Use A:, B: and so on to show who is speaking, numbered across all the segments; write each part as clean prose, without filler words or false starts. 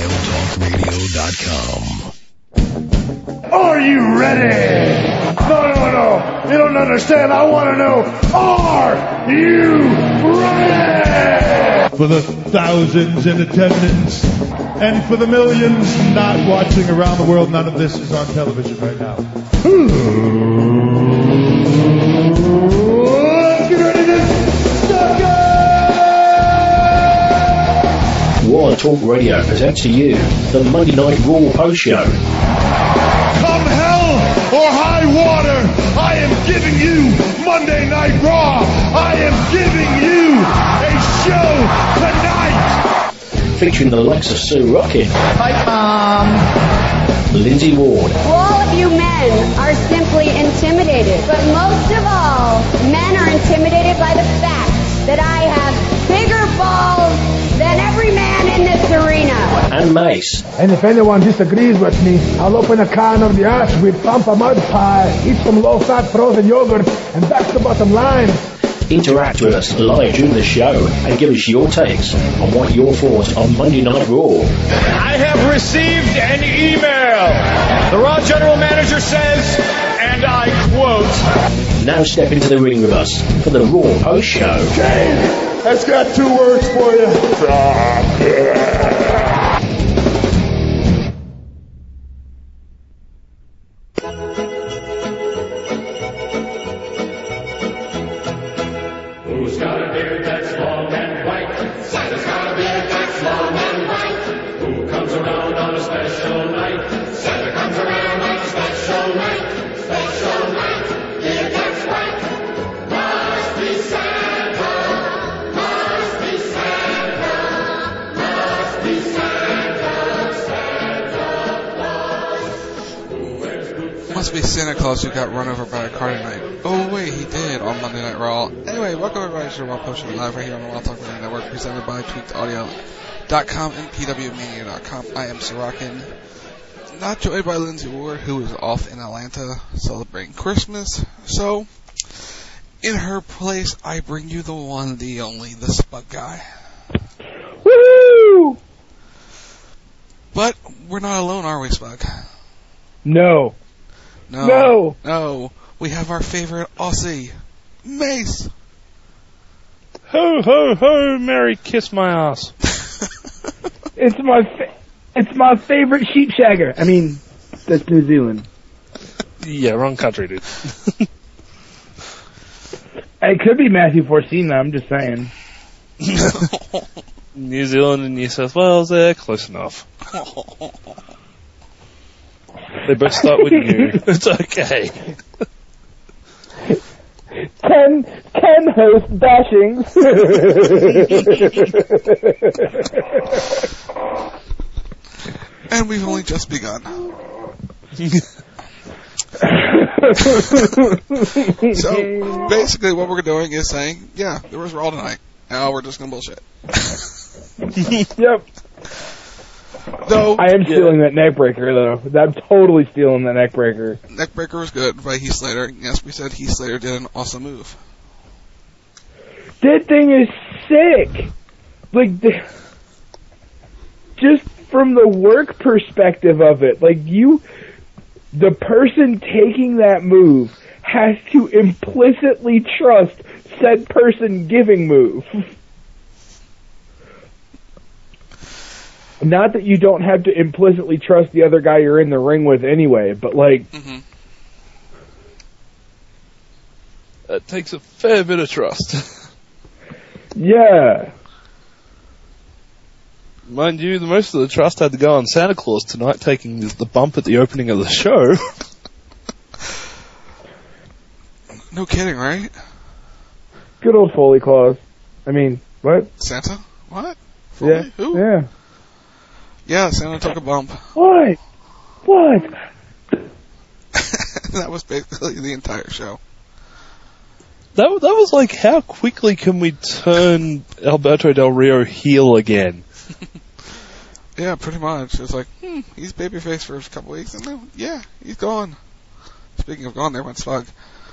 A: WildTalkRadio.com.
B: Are you ready? No. You don't understand. I want to know, are you ready?
C: For the thousands in attendance and for the millions not watching around the world, none of this is on television right now. Let's get ready to suck it!
D: Wild Talk Radio presents to you the Monday Night Raw Post Show.
C: Come hell or high water, I am giving you Monday Night Raw. I am giving you a show tonight.
D: Featuring the likes of Sue Rockin.
E: Hi, Mom.
D: Lindsay Ward.
F: All of you men are simply intimidated. But most of all, men are intimidated by the fact that I have bigger balls than every man in this arena.
D: And Mace.
G: And if anyone disagrees with me, I'll open a can of the Ashweed Pampa mud pie, eat some low-fat frozen yogurt, and that's the bottom line.
D: Interact with us live during the show and give us your takes on what your thoughts on Monday Night Raw.
H: I have received an email. The Raw General Manager says, and I quote,
D: Now step into the ring with us for the Raw Post Show.
B: Kane, that's got 2 words for you.
I: Who's got a beard that's long and white? Santa's got a beard that's long and white. Who comes around on a special night? Santa comes around on a special night. Special night, beard that's white. Must be Santa. Must be Santa. Must be Santa. Santa Claus. Who wears boots?
J: Must be Santa Claus who got run over by a car tonight. Oh wait, he did on Monday Night Raw. Anyway, welcome everybody to the Raw Post Show live right here on the Wild Talk Radio Network, presented by TweakedAudio.com and PWMania.com. I am Sorokin, not joined by Lindsay Ward, who is off in Atlanta celebrating Christmas. So, in her place, I bring you the one, the only, the Spud Guy.
G: Woo!
J: But we're not alone, are we, Spud?
G: No.
J: No. We have our favorite Aussie, Mace.
K: Ho, ho, ho, Mary, kiss my ass.
G: It's my favorite sheep shagger. I mean, that's New Zealand.
K: Yeah, wrong country, dude.
G: It could be Matthew Forcina, I'm just saying.
K: New Zealand and New South Wales, they're close enough. They both start with new. It's okay.
G: 10 host bashings.
J: And we've only just begun. So, basically what we're doing is saying, yeah, there was Raw tonight. Now we're just gonna bullshit.
G: Yep.
J: Though,
G: I am stealing that neckbreaker, though. I'm totally stealing that neckbreaker.
J: Neckbreaker was good by Heath Slater. Yes, we said Heath Slater did an awesome move.
G: That thing is sick. Like, just from the work perspective of it, like, the person taking that move has to implicitly trust said person giving move. Not that you don't have to implicitly trust the other guy you're in the ring with anyway, but like...
K: Mm-hmm. That takes a fair bit of trust.
G: Yeah.
K: Mind you, the most of the trust had to go on Santa Claus tonight, taking the bump at the opening of the show.
J: No kidding, right?
G: Good old Foley Claus. I mean, what?
J: Santa? What? Foley?
G: Yeah.
J: Who?
G: Yeah.
J: Yeah, Santa took a bump.
G: What?
J: That was basically the entire show.
K: That was like, how quickly can we turn Alberto Del Rio heel again?
J: Yeah, pretty much. It's like, he's babyface for a couple weeks, and then, yeah, he's gone. Speaking of gone, there went Slug.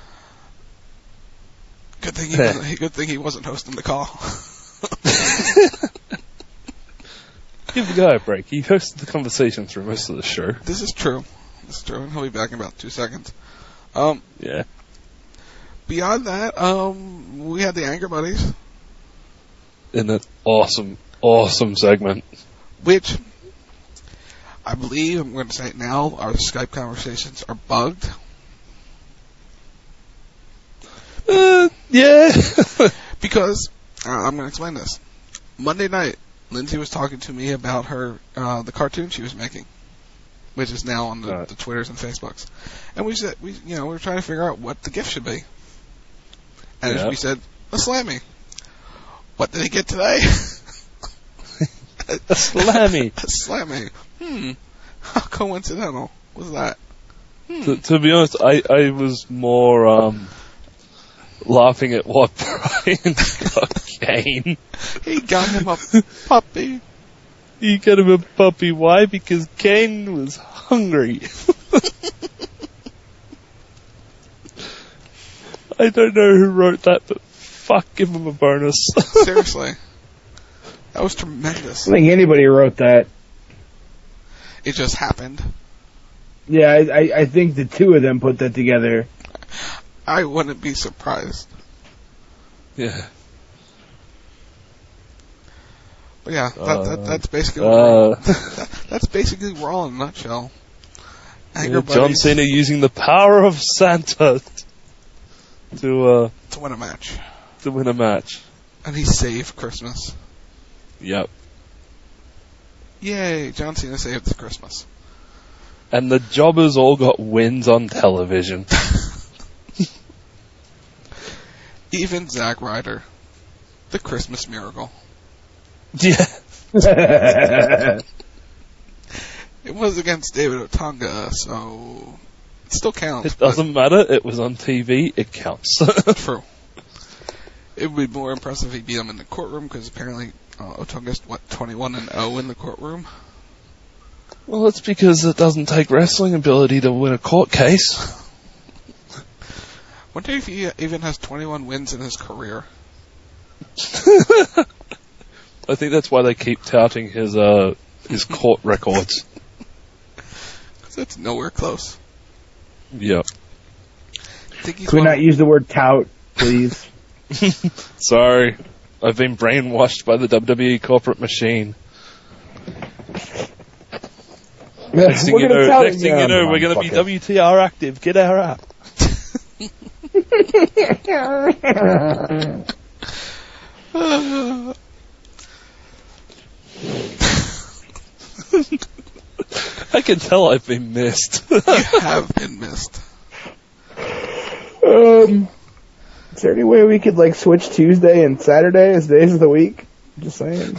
J: Good thing he wasn't hosting the call.
K: Give the guy a break. He hosted the conversation through most of the show.
J: This is true. And he'll be back in about 2 seconds.
K: Yeah.
J: Beyond that, we had the Anger Buddies.
K: In an awesome segment.
J: Which, I believe, I'm going to say it now, our Skype conversations are bugged.
K: Yeah.
J: Because, I'm going to explain this. Monday night, Lindsay was talking to me about her, the cartoon she was making, which is now on the Twitters and Facebooks. And we said, we were trying to figure out what the gift should be. And we said, a Slammy. What did he get today?
K: A Slammy.
J: A Slammy. How coincidental was that?
K: To be honest, I was more laughing at what Brian got Kane.
J: He got him a puppy.
K: He got him a puppy. Why? Because Kane was hungry. I don't know who wrote that, but fuck, give him a bonus.
J: Seriously. That was tremendous.
G: I think anybody wrote that.
J: It just happened.
G: Yeah, I think the two of them put that together.
J: I wouldn't be surprised.
K: Yeah.
J: But yeah, that's basically that's basically Raw in a nutshell.
K: John Cena using the power of Santa to
J: win a match.
K: To win a match.
J: And he saved Christmas.
K: Yep.
J: Yay, John Cena saved Christmas.
K: And the jobbers all got wins on television.
J: Even Zack Ryder. The Christmas miracle.
K: Yeah.
J: It was against David Otunga, so it still counts.
K: It doesn't matter. It was on TV. It counts.
J: True. It would be more impressive if he beat him in the courtroom, because apparently Otunga's, 21-0 in the courtroom?
K: Well, it's because it doesn't take wrestling ability to win a court case.
J: Wonder if he even has 21 wins in his career.
K: I think that's why they keep touting his court records.
J: Because that's nowhere close.
K: Yep.
G: Can we not use the word tout, please?
K: Sorry. I've been brainwashed by the WWE corporate machine. Next thing you know, we're going to be WTR active. Get our app. I can tell I've been missed.
J: You have been missed.
G: Is there any way we could switch Tuesday and Saturday as days of the week? I'm just saying.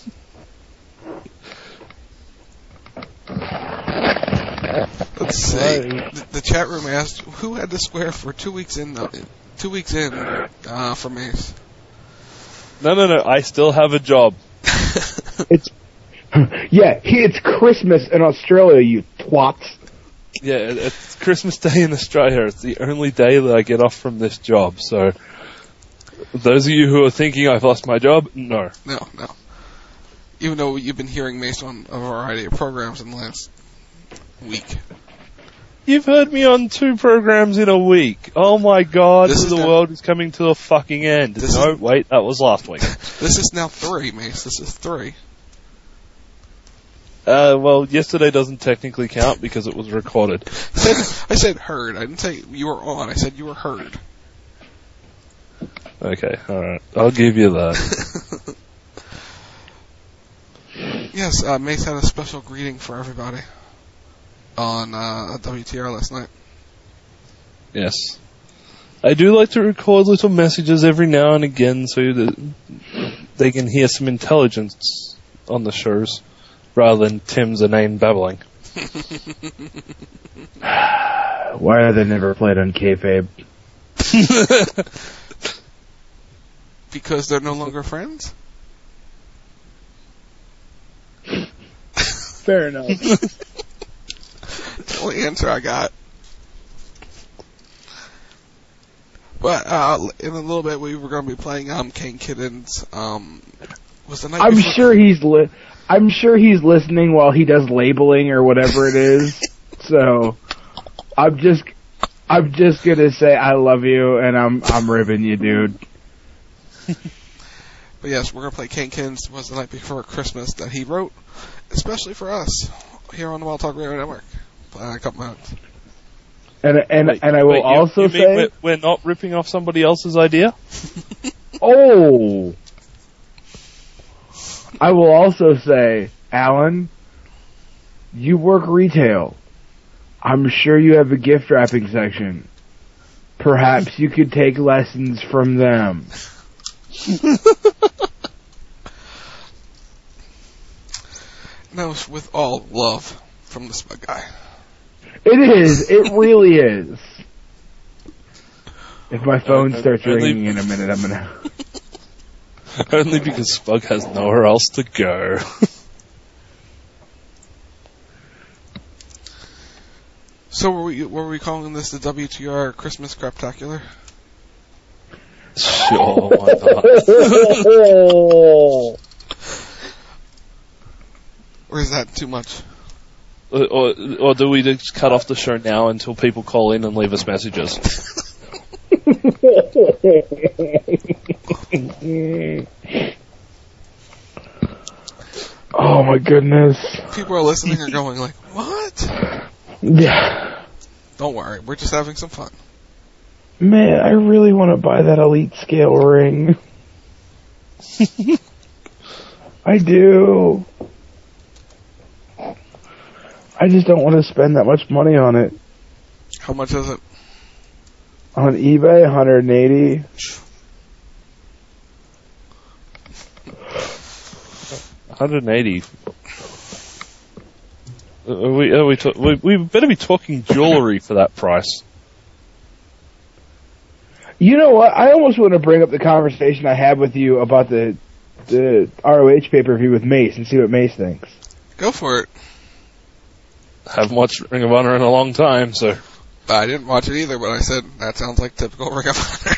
J: Let's see. The chat room asked who had to swear for 2 weeks in. 2 weeks in for Mace.
K: No. I still have a job.
G: It's Christmas in Australia, you twats.
K: Yeah, it's Christmas Day in Australia. It's the only day that I get off from this job. So, those of you who are thinking I've lost my job, no.
J: No. Even though you've been hearing Mace on a variety of programs in the last week.
K: You've heard me on 2 programs in a week. Oh my god, the world is coming to a fucking end. Wait, that was last week.
J: This is now 3, Mace. This is 3.
K: Well, yesterday doesn't technically count because it was recorded.
J: I said heard. I didn't say you were on. I said you were heard.
K: Okay, alright. I'll give you that.
J: Yes, Mace had a special greeting for everybody on WTR last night.
K: Yes. I do like to record little messages every now and again so that they can hear some intelligence on the shows, rather than Tim's inane babbling.
G: Why are they never played on kayfabe?
J: Because they're no longer friends?
G: Fair enough.
J: That's the only answer I got. But in a little bit we were going to be playing Kane Kidden's Was the night
G: I'm
J: before-
G: sure I'm sure he's listening while he does labeling or whatever it is. So I'm just gonna say I love you and I'm ribbing you, dude.
J: But yes, we're gonna play Kinkins Was the Night Before Christmas that he wrote, especially for us here on the Wild Talk Radio Network. Play a couple minutes.
G: And I will also
K: you mean
G: say
K: we're not ripping off somebody else's idea?
G: Oh. I will also say, Alan, you work retail. I'm sure you have a gift wrapping section. Perhaps you could take lessons from them.
J: That was with all love from the Smug Guy.
G: It is. It really is. If my phone starts ringing in a minute, I'm gonna...
K: Only because Spug has nowhere else to go.
J: So were we calling this the WTR Christmas Craptacular?
K: Sure, why not?
J: Or is that too much?
K: Or do we just cut off the show now until people call in and leave us messages?
G: Oh my goodness.
J: People are listening and going like, what?
G: Yeah.
J: Don't worry, we're just having some fun.
G: Man, I really want to buy that Elite Scale ring. I do. I just don't want to spend that much money on it.
J: How much is it?
G: On eBay, $180.
K: $180. We better be talking jewelry for that price.
G: You know what? I almost want to bring up the conversation I had with you about the ROH pay-per-view with Mace and see what Mace thinks.
J: Go for it.
K: Haven't watched Ring of Honor in a long time, so...
J: I didn't watch it either, but I said, that sounds like typical Ring of Honor.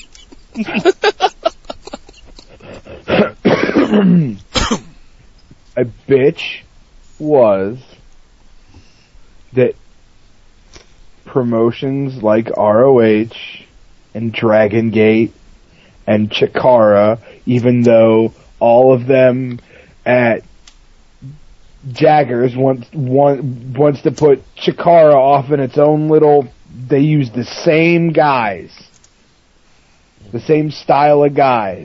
G: A bitch was that promotions like ROH and Dragon Gate and Chikara, even though all of them at Jaggers wants to put Chikara off in its own little... They use the same guys. The same style of guys.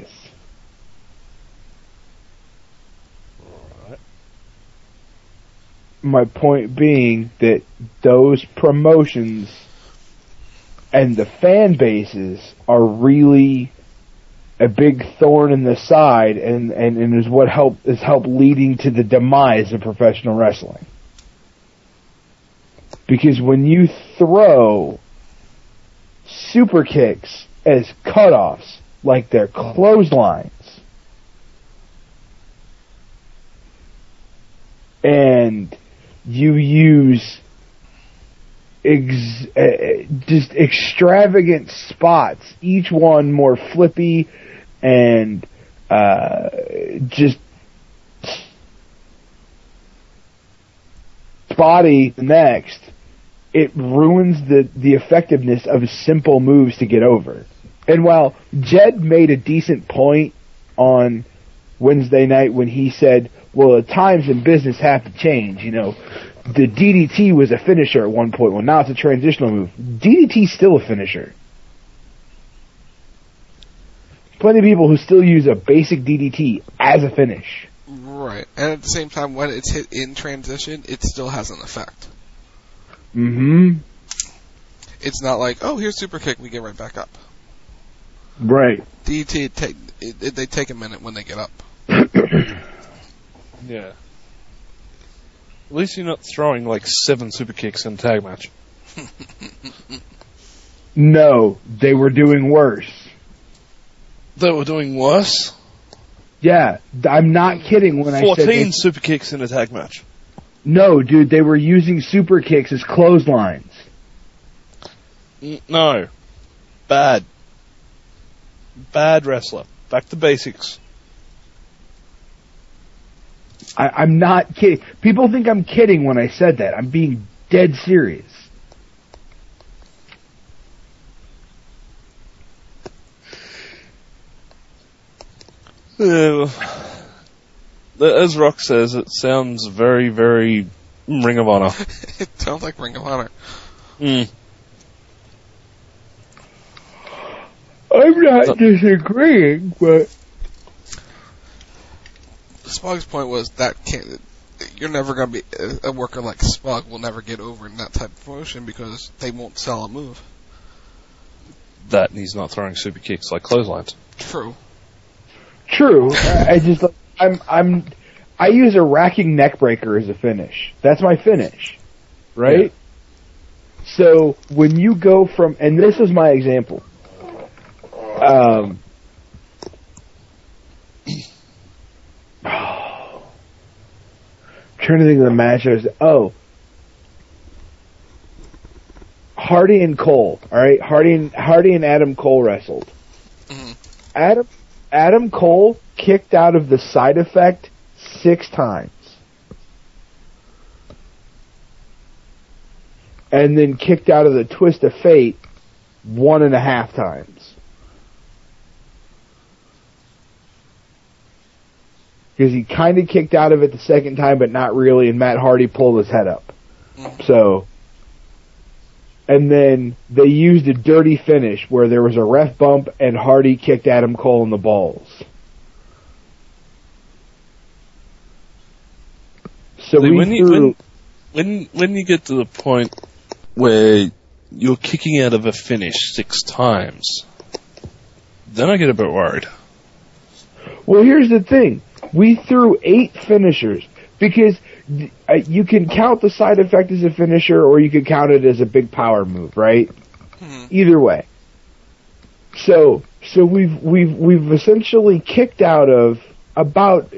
G: My point being that those promotions and the fan bases are really a big thorn in the side and is what has helped leading to the demise of professional wrestling. Because when you throw super kicks as cutoffs like they're clotheslines, and you use just extravagant spots, each one more flippy and just spotty the next, it ruins the effectiveness of simple moves to get over. And while Jed made a decent point on Wednesday night when he said, well, the times in business have to change, you know, the DDT was a finisher at one point, well now it's a transitional move. DDT's still a finisher. Plenty of people who still use a basic DDT as a finish.
J: Right, and at the same time, when it's hit in transition, it still has an effect.
G: Mm-hmm.
J: It's not like, oh, here's super kick, we get right back up.
G: Right.
J: DDT, they take a minute when they get up.
K: Yeah. At least you're not throwing like 7 super kicks in a tag match.
G: No, they were doing worse.
K: They were doing worse?
G: Yeah, I'm not kidding when I said
K: 14 super kicks in a tag match.
G: No, dude, they were using super kicks as clotheslines.
K: No. Bad wrestler. Back to basics.
A: I'm not kidding. People think I'm kidding when I said that. I'm being dead serious.
K: As Rock says, it sounds very, very Ring of Honor.
J: It sounds like Ring of Honor.
A: I'm not disagreeing, but
J: Spug's point was that you're never going to be a worker like Spug will never get over in that type of promotion because they won't sell a move.
K: That and he's not throwing super kicks like clotheslines.
J: True.
A: I use a racking neck breaker as a finish. That's my finish, right? Yeah. So when you go from, and this is my example. Trying to think of the match. Hardy and Cole. All right, Hardy and Adam Cole wrestled. Mm-hmm. Adam Cole kicked out of the side effect 6 times, and then kicked out of the twist of fate 1.5 times. Because he kind of kicked out of it the second time, but not really, and Matt Hardy pulled his head up. Mm-hmm. So, and then they used a dirty finish where there was a ref bump and Hardy kicked Adam Cole in the balls. So
K: when you get to the point where you're kicking out of a finish 6 times, then I get a bit worried.
A: Well, here's the thing. We threw 8 finishers because you can count the side effect as a finisher or you can count it as a big power move, right? Mm-hmm. Either way. So we've essentially kicked out of about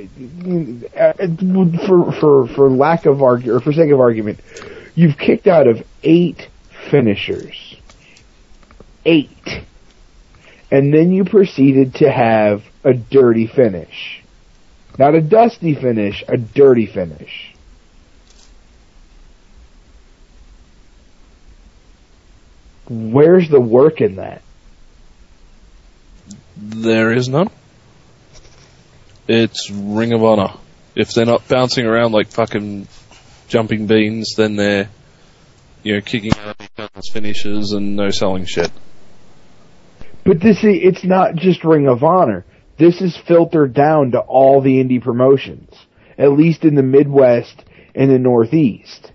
A: for lack of or for sake of argument, you've kicked out of 8 finishers. 8. And then you proceeded to have a dirty finish. Not a dusty finish, a dirty finish. Where's the work in that?
K: There is none. It's Ring of Honor. If they're not bouncing around like fucking jumping beans, then they're, kicking out finishes and no selling shit.
A: But it's not just Ring of Honor. This is filtered down to all the indie promotions, at least in the Midwest and the Northeast.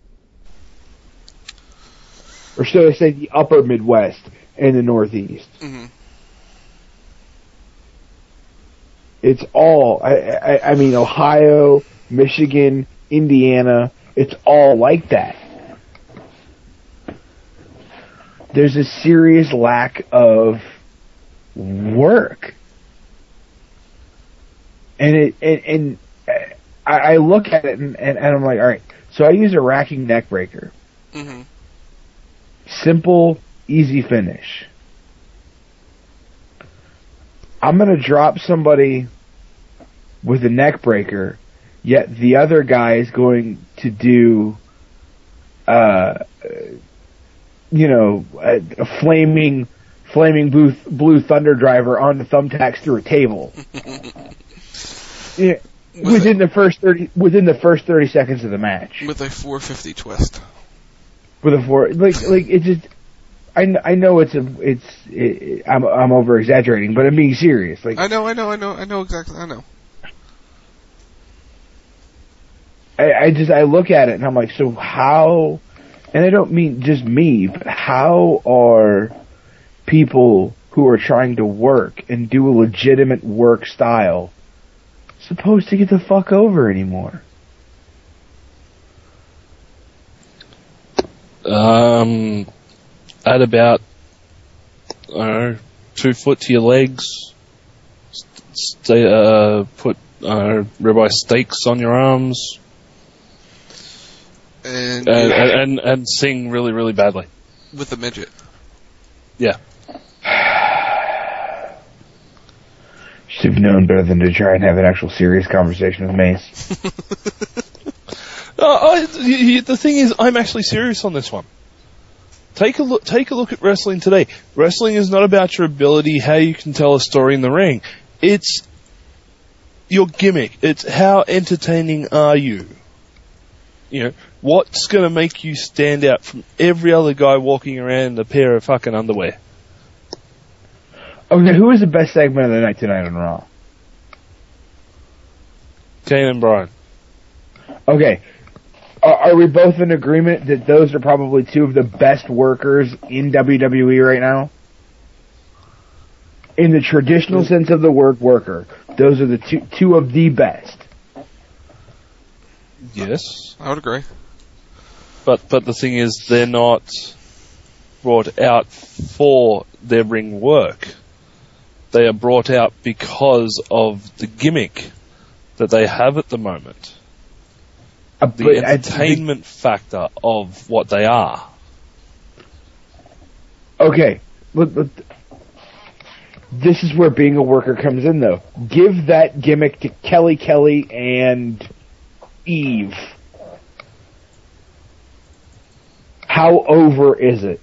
A: Or should I say the upper Midwest and the Northeast. Mm-hmm. It's all, I mean, Ohio, Michigan, Indiana, it's all like that. There's a serious lack of work. And I look at it and I'm like, all right. So I use a racking neck breaker. Mm-hmm. Simple, easy finish. I'm gonna drop somebody with a neck breaker, yet the other guy is going to do, a flaming blue thunder driver on the thumbtacks through a table. Yeah, within the first 30 seconds of the match.
J: With a 450 twist.
A: With a it just, I know I'm over exaggerating, but I'm being serious. Like
J: I know exactly. I know.
A: I look at it and I'm like, so how? And I don't mean just me, but how are people who are trying to work and do a legitimate work style supposed to get the fuck over anymore?
K: Add about 2 foot to your legs. Put ribeye steaks on your arms, and sing really, really badly
J: with a midget.
K: Yeah.
A: Should have known better than to try and have an actual serious conversation with Mace.
K: The thing is, I'm actually serious on this one. Take a look at wrestling today. Wrestling is not about your ability, how you can tell a story in the ring. It's your gimmick. It's how entertaining are you. You know, what's going to make you stand out from every other guy walking around in a pair of fucking underwear?
A: Okay, who was the best segment of the night tonight on Raw?
K: Kane and Bryan.
A: Okay. Are we both in agreement that those are probably two of the best workers in WWE right now? In the traditional sense of the word worker, those are the two of the best.
J: Yes. I would agree.
K: But the thing is, they're not brought out for their ring work. They are brought out because of the gimmick that they have at the moment. The entertainment factor of what they are.
A: Okay. This is where being a worker comes in, though. Give that gimmick to Kelly and Eve. How over is it?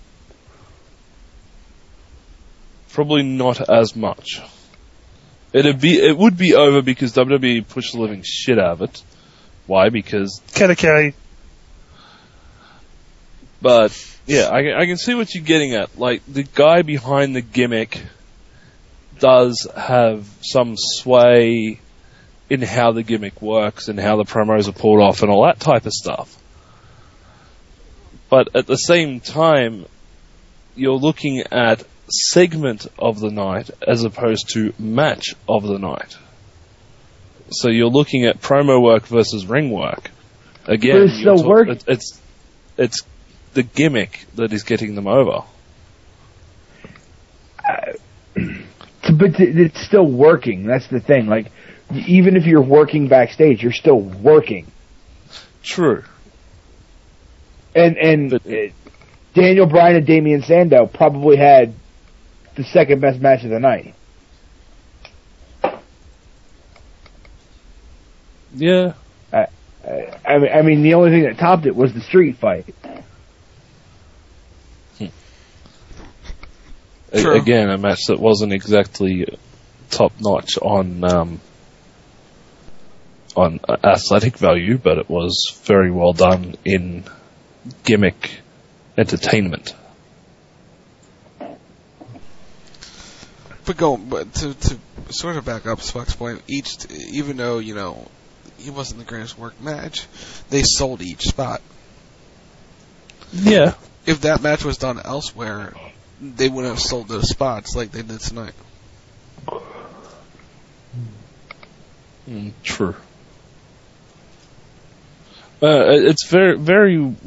K: Probably not as much. It would be over because WWE pushed the living shit out of it. Why? Because Kelly. But yeah, I can see what you're getting at. Like, the guy behind the gimmick does have some sway in how the gimmick works and how the promos are pulled off and all that type of stuff. But at the same time, you're looking at segment of the night as opposed to match of the night. So you're looking at promo work versus ring work. Again, it's the gimmick that is getting them over.
A: But it's still working. That's the thing. Like, even if you're working backstage, you're still working.
K: True.
A: And Daniel Bryan and Damian Sandow probably had the second best match of the night.
K: Yeah.
A: I mean, the only thing that topped it was the street fight.
K: Again, a match that wasn't exactly top notch on athletic value, but it was very well done in gimmick entertainment.
J: But to sort of back up Spock's point, even though, you know, he wasn't the greatest work match, they sold each spot.
K: Yeah.
J: If that match was done elsewhere, they wouldn't have sold those spots like they did tonight.
K: True. It's very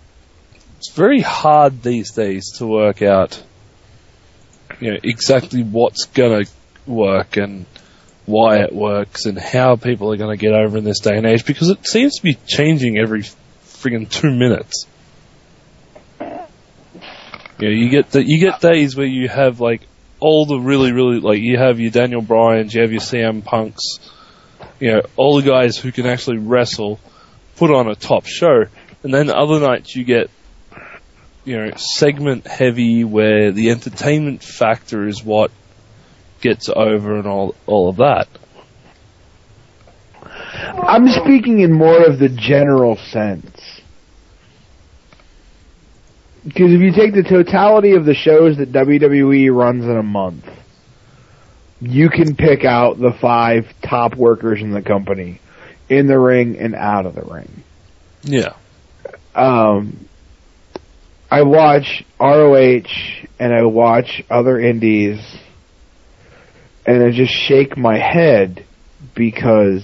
K: hard these days to work out, you know, exactly what's going to work and why it works and how people are going to get over in this day and age, because it seems to be changing every friggin' 2 minutes. You know, you get days where you have like all the really like you have your Daniel Bryans, you have your CM Punks, you know, all the guys who can actually wrestle, put on a top show, and then other nights you get, you know, segment heavy where the entertainment factor is what gets over and all of that.
A: I'm speaking in more of the general sense. Because if you take the totality of the shows that WWE runs in a month, you can pick out the 5 top workers in the company, in the ring and out of the ring.
K: Yeah.
A: I watch ROH and I watch other indies, and I just shake my head because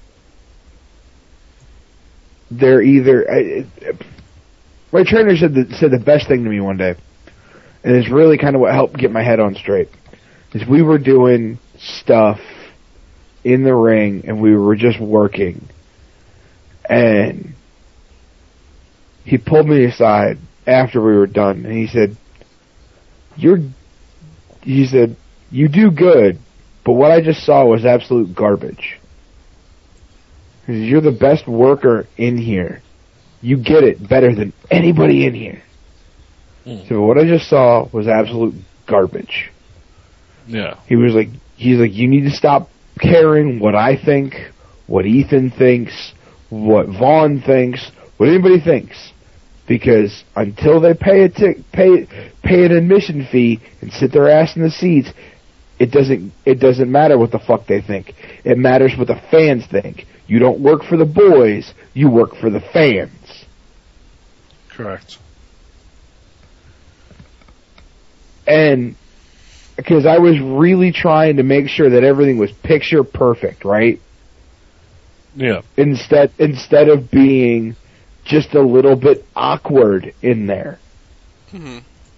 A: they're either... my trainer said the best thing to me one day, and it's really kind of what helped get my head on straight, is we were doing stuff in the ring and we were just working, and he pulled me aside after we were done and he said, you do good, But what I just saw was absolute garbage. Because you're the best worker in here. You get it better than anybody in here. So what I just saw was absolute garbage.
K: Yeah.
A: He's like, you need to stop caring what I think, what Ethan thinks, what Vaughn thinks, what anybody thinks. Because until they pay an admission fee and sit their ass in the seats, it doesn't matter what the fuck they think. It matters what the fans think. You don't work for the boys, you work for the fans.
K: Correct. And
A: because I was really trying to make sure that everything was picture perfect, right?
K: Yeah.
A: Instead of being just a little bit awkward in there.
J: Mm-hmm.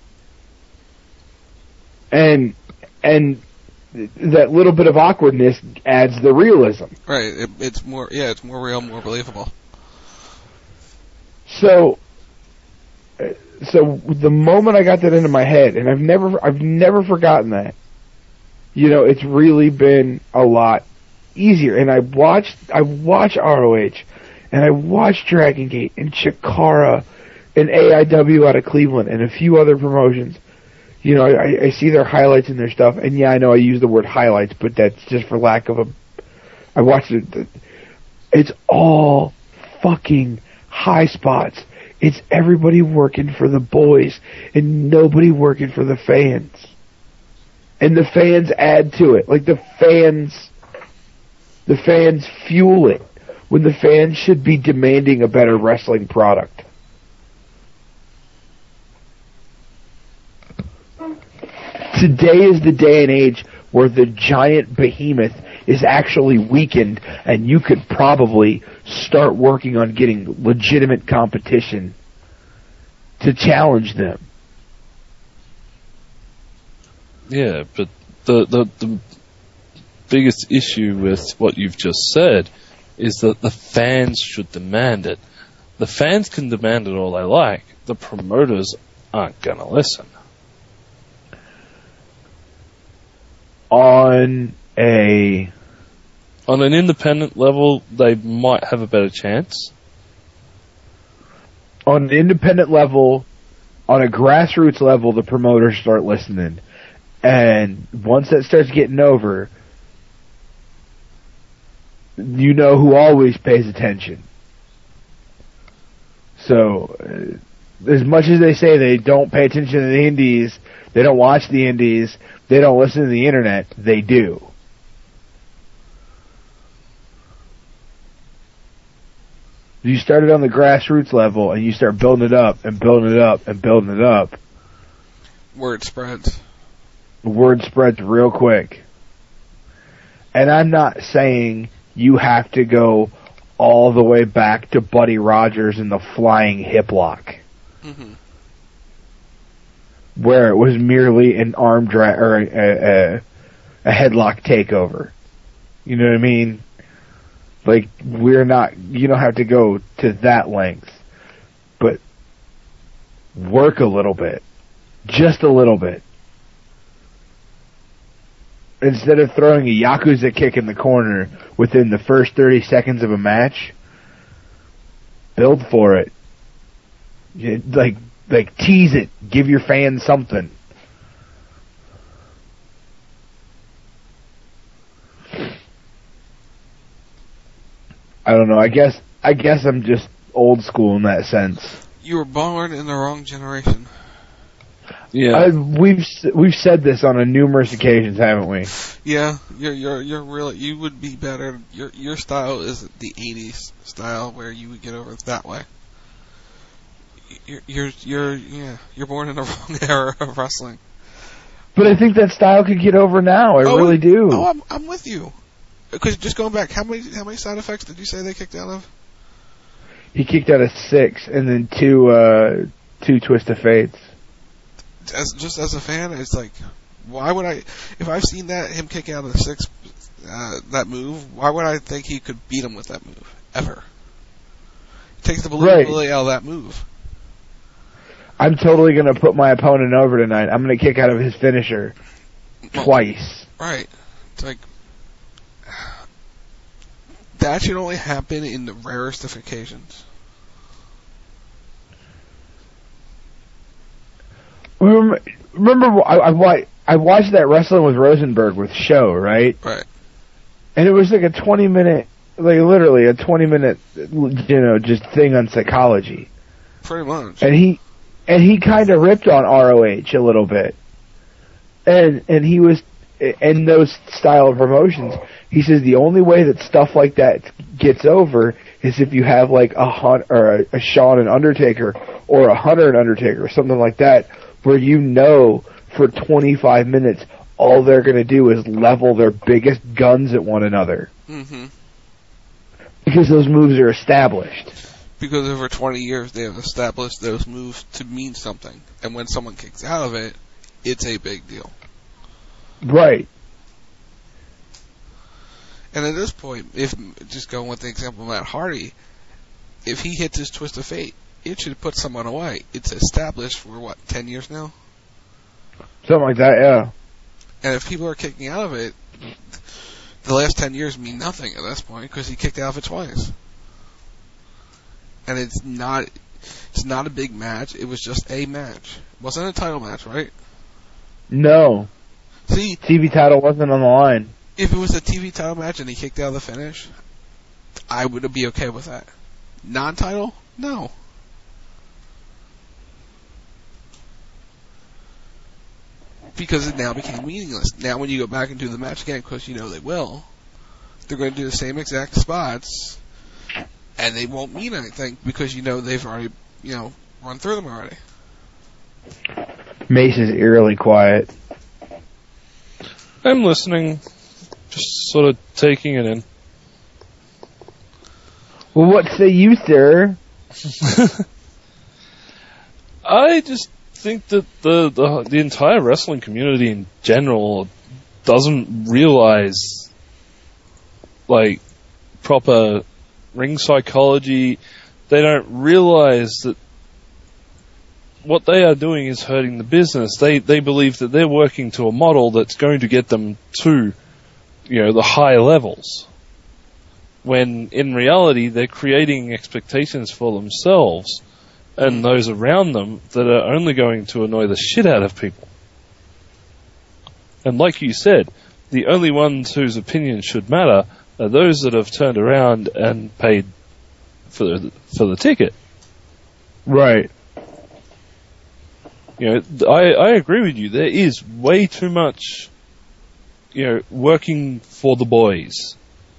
A: And that little bit of awkwardness adds the realism.
J: Right. It's more real, more believable.
A: So the moment I got that into my head, and I've never forgotten that. You know, it's really been a lot easier. And I watch ROH, and I watch Dragon Gate and Chikara and AIW out of Cleveland and a few other promotions. You know, I see their highlights and their stuff, and yeah, I know I use the word highlights, but that's just for lack of I watched it. It's all fucking high spots. It's everybody working for the boys and nobody working for the fans. And the fans add to it. Like the fans fuel it when the fans should be demanding a better wrestling product. Today is the day and age where the giant behemoth is actually weakened, and you could probably start working on getting legitimate competition to challenge them.
K: Yeah, but the biggest issue with what you've just said is that the fans should demand it. The fans can demand it all they like. The promoters aren't going to listen.
A: On an
K: independent level, they might have a better chance.
A: On an independent level, on a grassroots level, the promoters start listening. And once that starts getting over, you know who always pays attention. So, as much as they say they don't pay attention to the indies, they don't watch the indies, they don't listen to the internet, they do. You start it on the grassroots level and you start building it up and building it up and building it up.
J: Word spreads.
A: Word spreads real quick. And I'm not saying you have to go all the way back to Buddy Rogers and the flying hip lock.
J: Mm-hmm.
A: Where it was merely an arm drag or a headlock takeover. You know what I mean? Like, you don't have to go to that length. But work a little bit. Just a little bit. Instead of throwing a Yakuza kick in the corner within the first 30 seconds of a match, build for it. Like tease it. Give your fans something. I don't know. I guess I'm just old school in that sense.
J: You were born in the wrong generation.
K: Yeah,
A: we've said this on numerous occasions, haven't we?
J: Yeah, you're really, you would be better. Your style is the '80s style where you would get over that way. You're born in the wrong era of wrestling.
A: But I think that style could get over now. I really do.
J: Oh, I'm with you. Because just going back, how many side effects did you say they kicked out of?
A: He kicked out of 6, and then two Twist of Fates.
J: As a fan, it's like, why would I? If I've seen him kick out of the 6, that move, why would I think he could beat him with that move ever? It takes the believability out of that move.
A: I'm totally going to put my opponent over tonight. I'm going to kick out of his finisher twice.
J: Right. It's like that should only happen in the rarest of occasions.
A: Remember, I watched that Wrestling with Rosenberg with Show, right?
J: Right.
A: And it was like a 20-minute, like literally a 20-minute, just thing on psychology.
J: Pretty much.
A: And he kind of ripped on ROH a little bit. And he was, in those style of promotions, he says the only way that stuff like that gets over is if you have like a Shawn and Undertaker or a Hunter and Undertaker or something like that, where for 25 minutes all they're going to do is level their biggest guns at one another.
J: Mm-hmm.
A: Because those moves are established.
J: Because over 20 years they have established those moves to mean something. And when someone kicks out of it, it's a big deal.
A: Right.
J: And at this point, if just going with the example of Matt Hardy, if he hits his twist of fate, it should put someone away. It's established for 10 years now?
A: Something like that, yeah.
J: And if people are kicking out of it, the last 10 years mean nothing at this point because he kicked out of it twice. And it's not a big match. It was just a match. It wasn't a title match, right?
A: No.
J: See,
A: TV title wasn't on the line.
J: If it was a TV title match and he kicked out of the finish, I would be okay with that. Non-title? No. Because it now became meaningless. Now when you go back and do the match again, because you know they will, they're going to do the same exact spots, and they won't mean anything because you know they've already, run through them already.
A: Mace is eerily quiet.
K: I'm listening, just sort of taking it in.
A: Well, what say you, sir?
K: I just think that the entire wrestling community in general doesn't realize, like, proper ring psychology. They don't realize that what they are doing is hurting the business. They believe that they're working to a model that's going to get them to, the high levels. When in reality they're creating expectations for themselves and those around them that are only going to annoy the shit out of people. And like you said, the only ones whose opinions should matter are those that have turned around and paid for the ticket.
A: Right.
K: I agree with you. There is way too much, working for the boys.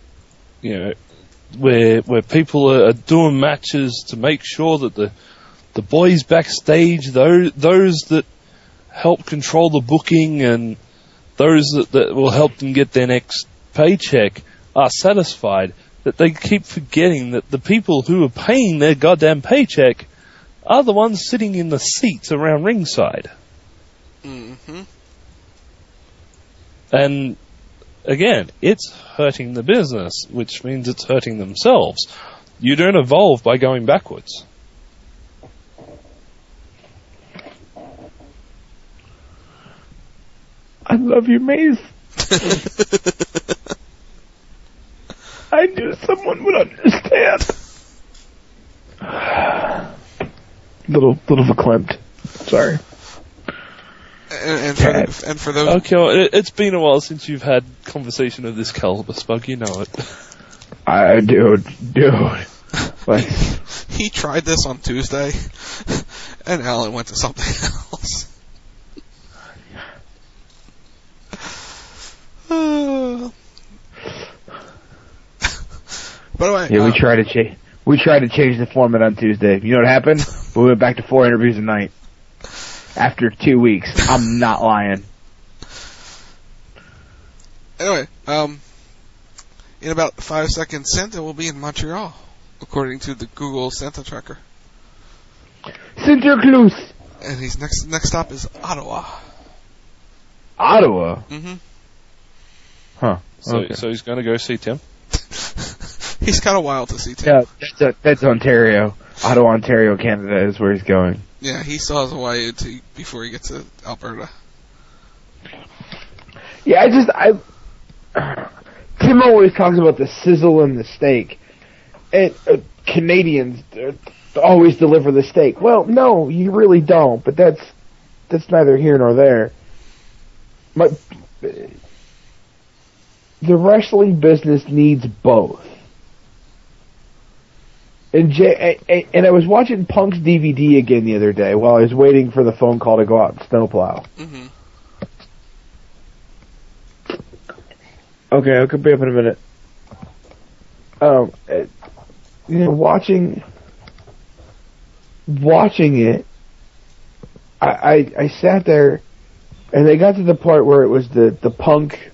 K: Where people are doing matches to make sure that the boys backstage, those that help control the booking and those that will help them get their next paycheck are satisfied, that they keep forgetting that the people who are paying their goddamn paycheck are the ones sitting in the seats around ringside.
J: Mm-hmm.
K: And again, it's hurting the business, which means it's hurting themselves. You don't evolve by going backwards.
G: I love you, Maze. I knew someone would understand. Little verklempt. Sorry.
J: And for those...
K: Okay, well, it's been a while since you've had conversation of this caliber, Spug. You know it.
A: I do, dude. Like,
J: he tried this on Tuesday, and Alan went to something else. By the way,
A: yeah, we tried to change the format on Tuesday. You know what happened? We went back to 4 interviews a night. After 2 weeks. I'm not lying.
J: Anyway, in about 5 seconds, Santa will be in Montreal, according to the Google Santa tracker.
A: Santa Claus!
J: And his next stop is Ottawa.
A: Ottawa?
J: Mm-hmm.
A: Huh.
K: So he's going to go see Tim?
J: He's got a while to see Tim.
A: Yeah, that's Ontario. Ottawa, Ontario, Canada is where he's going.
J: Yeah, he still has a way before he gets to Alberta.
A: Yeah, Tim always talks about the sizzle in the steak. And Canadians always deliver the steak. Well, no, you really don't, but that's neither here nor there. The wrestling business needs both. And I was watching Punk's DVD again the other day while I was waiting for the phone call to go out and snowplow.
J: Mm-hmm.
A: Okay, I'll come back up in a minute. Watching it, I sat there, and they got to the part where it was the Punk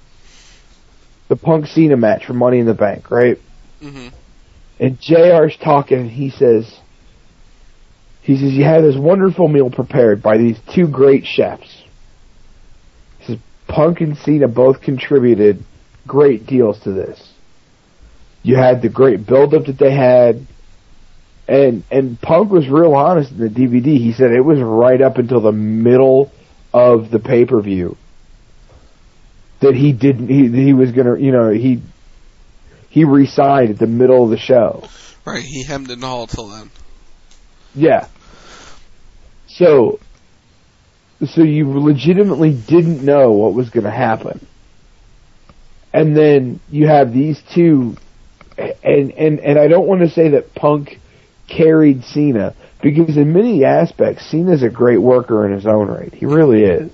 A: Cena match for Money in the Bank, right?
J: Mm-hmm.
A: And JR's talking, and he says, you had this wonderful meal prepared by these two great chefs. He says, Punk and Cena both contributed great deals to this. You had the great build-up that they had, and Punk was real honest in the DVD. He said it was right up until the middle of the pay-per-view that he was gonna, he re-signed at the middle of the show.
J: Right, he hemmed and hawed till then.
A: Yeah. So you legitimately didn't know what was going to happen. And then you have these two, and I don't want to say that Punk carried Cena, because in many aspects, Cena's a great worker in his own right. He really is.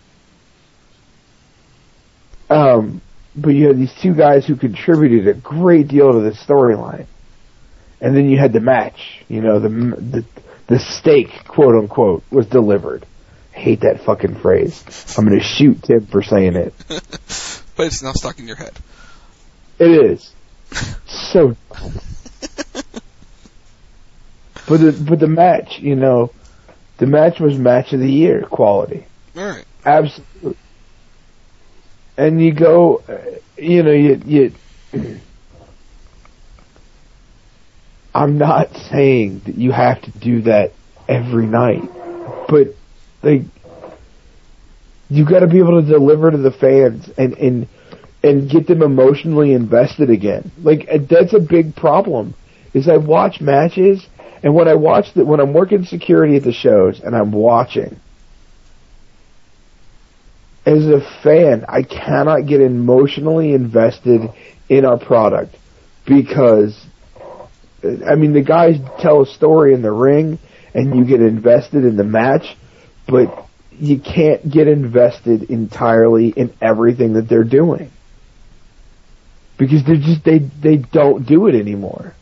A: But you had these two guys who contributed a great deal to the storyline. And then you had the match, the steak, quote unquote, was delivered. I hate that fucking phrase. I'm going to shoot Tim for saying it.
J: But it's now stuck in your head.
A: It is. So But the match, the match was match of the year quality.
J: Alright.
A: Absolutely. And you go, I'm not saying that you have to do that every night, but you got to be able to deliver to the fans and get them emotionally invested again. That's a big problem. Is I watch matches, and when I'm working security at the shows and I'm watching, as a fan, I cannot get emotionally invested in our product because, the guys tell a story in the ring and you get invested in the match, but you can't get invested entirely in everything that they're doing because they don't do it anymore.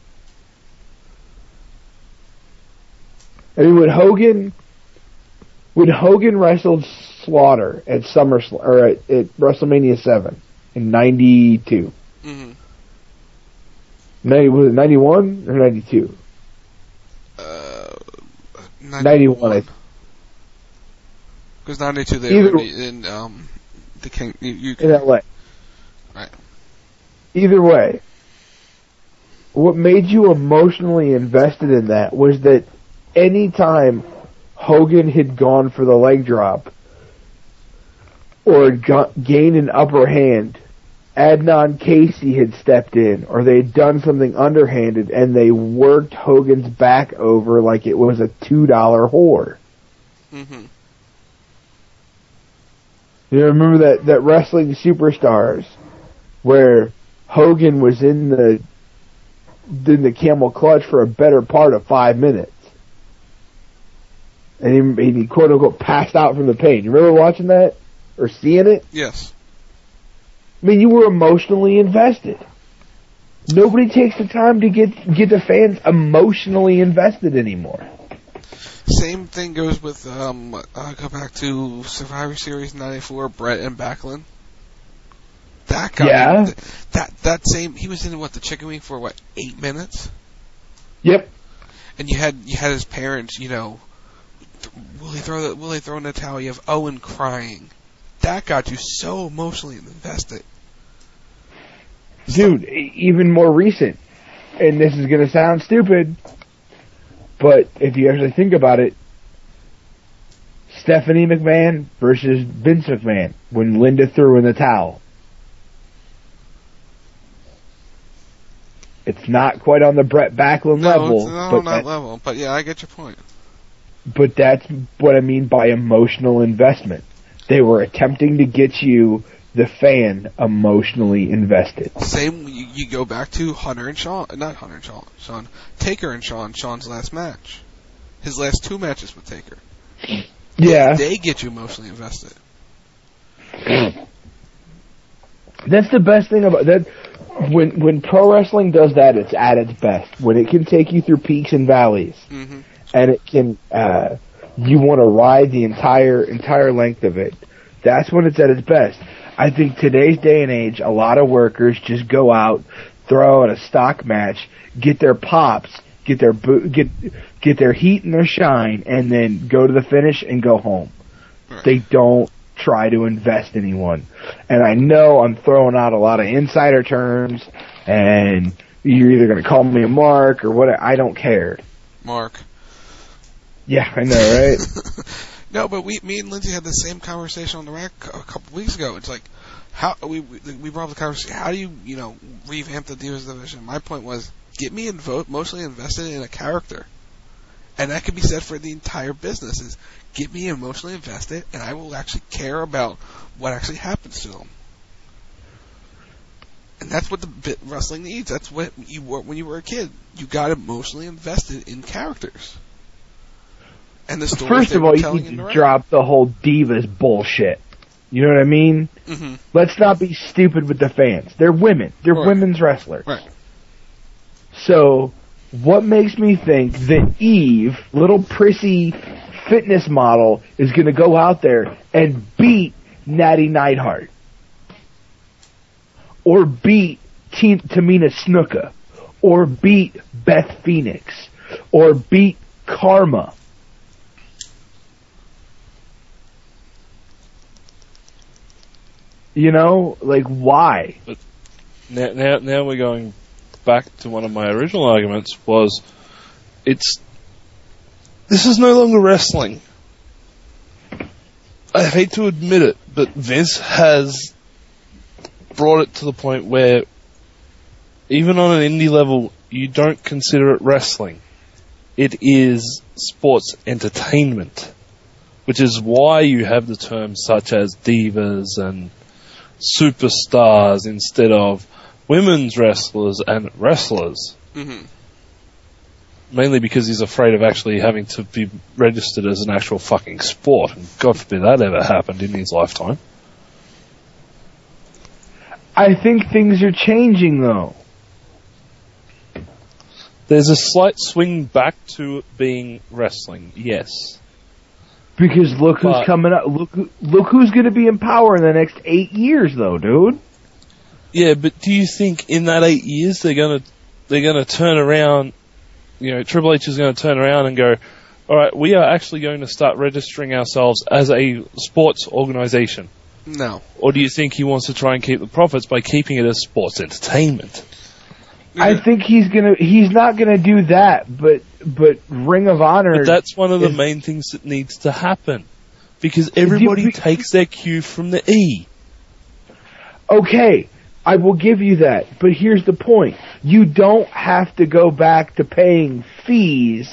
A: When Hogan wrestled Slaughter at at WrestleMania 7 in 92.
J: Mm-hmm.
A: Was it 91 or 92? 91.
J: Because 92 they were in the King
A: in LA.
J: Right.
A: Either way, what made you emotionally invested in that was that any time Hogan had gone for the leg drop or gained an upper hand, Adnan Casey had stepped in, or they had done something underhanded, and they worked Hogan's back over like it was a $2 whore.
J: Mm-hmm.
A: You remember that Wrestling Superstars, where Hogan was in the camel clutch for a better part of 5 minutes. And he quote unquote passed out from the pain. You remember watching that? Or seeing it?
J: Yes.
A: You were emotionally invested. Nobody takes the time to get the fans emotionally invested anymore.
J: Same thing goes with, go back to Survivor Series 94, Brett and Backlund. That guy,
A: yeah.
J: That same, he was in the chicken wing for 8 minutes?
A: Yep.
J: And you had his parents, will he throw in the towel? You have Owen crying. That got you so emotionally invested.
A: Dude, even more recent, and this is going to sound stupid, but if you actually think about it, Stephanie McMahon versus Vince McMahon when Linda threw in the towel. It's not quite on the Brett Backlund level.
J: It's not on that level. But yeah, I get your point.
A: But that's what I mean by emotional investment. They were attempting to get you, the fan, emotionally invested.
J: Same, you go back to Taker and Sean's last match. His last 2 matches with Taker.
A: Yeah.
J: They get you emotionally invested.
A: That's the best thing about that. When pro wrestling does that, it's at its best. When it can take you through peaks and valleys, and it can, you want to ride the entire length of it. That's when it's at its best. I think today's day and age, a lot of workers just go out, throw out a stock match, get their pops, get their heat and their shine, and then go to the finish and go home. Right. They don't try to invest anyone. And I know I'm throwing out a lot of insider terms, and you're either going to call me a mark or what. I don't care.
J: Mark.
A: Yeah, I know, right?
J: No, but me and Lindsay had the same conversation on the rack a couple weeks ago. It's like, how we brought up the conversation. How do you revamp the Divas division? My point was, get me emotionally invested in a character, and that could be said for the entire business. Is get me emotionally invested, and I will actually care about what actually happens to them. And that's what the wrestling needs. That's what you were when you were a kid. You got emotionally invested in characters. And the
A: First of all, you need to drop the whole Divas bullshit. You know what I mean? Mm-hmm. Let's not be stupid with the fans. They're women. They're women's wrestlers.
J: Right.
A: So, what makes me think that Eve, little prissy fitness model, is going to go out there and beat Natty Neidhart? Or beat Tamina Snuka? Or beat Beth Phoenix? Or beat Karma? You know, like, why?
K: But now we're going back to one of my original arguments was, this is no longer wrestling. I hate to admit it, but Vince has brought it to the point where even on an indie level, you don't consider it wrestling. It is sports entertainment, which is why you have the terms such as divas and superstars instead of women's wrestlers and wrestlers.
J: Mm-hmm.
K: Mainly because he's afraid of actually having to be registered as an actual fucking sport. And God forbid that ever happened in his lifetime.
A: I think things are changing, though.
K: There's a slight swing back to it being wrestling, yes.
A: Because look who's coming up. Look who's going to be in power in the next 8 years, though, dude.
K: Yeah, but do you think in that 8 years they're gonna turn around? You know, Triple H is going to turn around and go, "All right, we are actually going to start registering ourselves as a sports organization."
J: No.
K: Or do you think he wants to try and keep the profits by keeping it as sports entertainment?
A: I think he's not gonna do that, but Ring of Honor.
K: But that's one of the main things that needs to happen, because everybody takes their cue from the E.
A: Okay, I will give you that, but here's the point: you don't have to go back to paying fees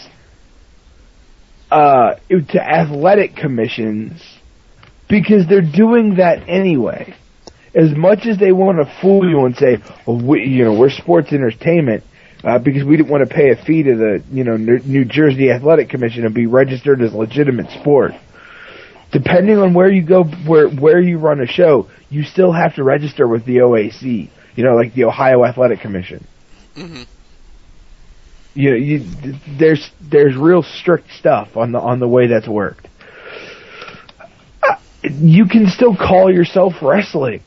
A: to athletic commissions, because they're doing that anyway. As much as they want to fool you and say, well, we're sports entertainment, because we didn't want to pay a fee to the, New Jersey Athletic Commission and be registered as a legitimate sport. Depending on where you go, where you run a show, you still have to register with the OAC, like the Ohio Athletic Commission.
J: Mm-hmm.
A: There's real strict stuff on the way that's worked. You can still call yourself wrestling.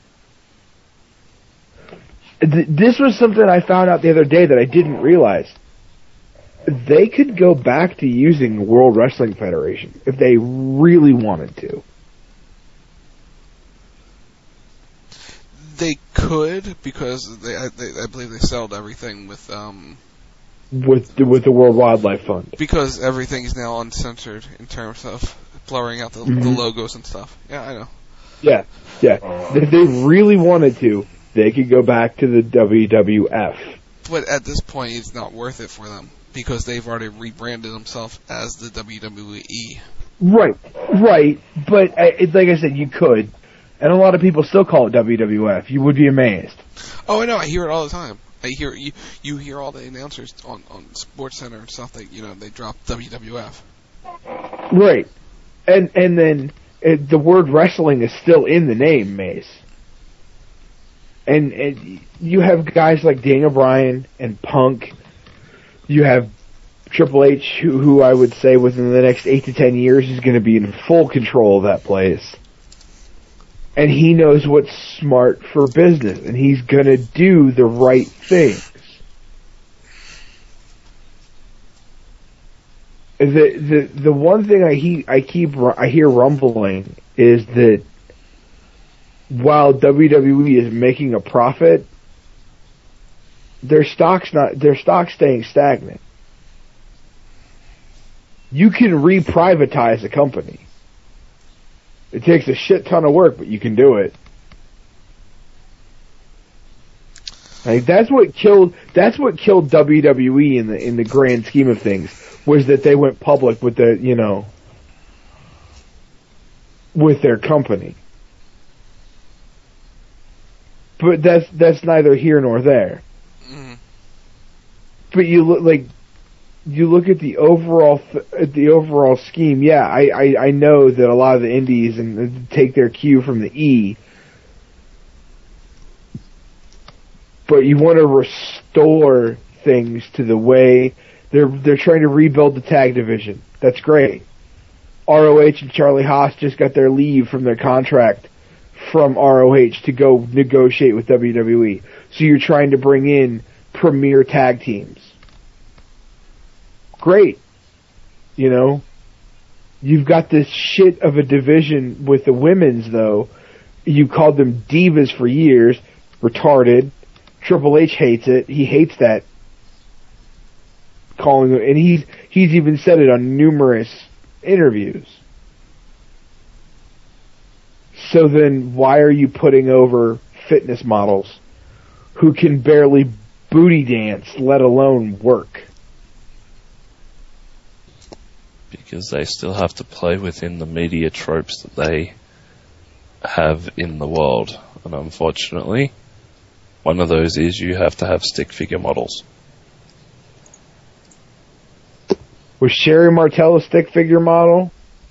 A: This was something I found out the other day that I didn't realize. They could go back to using the World Wrestling Federation if they really wanted to.
J: They could, because I believe they settled everything with the
A: World Wildlife Fund.
J: Because everything is now uncensored in terms of blurring out the logos and stuff. Yeah, I know.
A: Yeah. If they really wanted to, they could go back to the WWF
J: But at this point, it's not worth it for them because they've already rebranded themselves as the WWE.
A: Right. But like I said, you could. And a lot of people still call it WWF. You would be amazed.
J: Oh, I know. I hear it all the time. I hear you hear all the announcers on SportsCenter and stuff that they drop WWF.
A: Right. And then the word wrestling is still in the name, Mace. And you have guys like Daniel Bryan and Punk. You have Triple H, who I would say within the next 8 to 10 years is going to be in full control of that place. And he knows what's smart for business, and he's going to do the right things. The one thing I hear rumbling is that while WWE is making a profit, their stock's staying stagnant. You can re-privatize a company. It takes a shit ton of work, but you can do it. Like that's what killed WWE in the grand scheme of things, was that they went public with with their company. But that's neither here nor there. Mm. But you look at the overall scheme. Yeah, I know that a lot of the indies and take their cue from the E, but you want to restore things to the way they're trying to rebuild the tag division. That's great. ROH and Charlie Haas just got their leave from their contract from ROH to go negotiate with WWE. So you're trying to bring in premier tag teams. Great. You've got this shit of a division with the women's, though. You called them divas for years. Retarded. Triple H hates it. He hates that. Calling them, and he's even said it on numerous interviews. So then why are you putting over fitness models who can barely booty dance, let alone work?
K: Because they still have to play within the media tropes that they have in the world. And unfortunately, one of those is you have to have stick figure models.
A: Was Sherry Martel a stick figure model?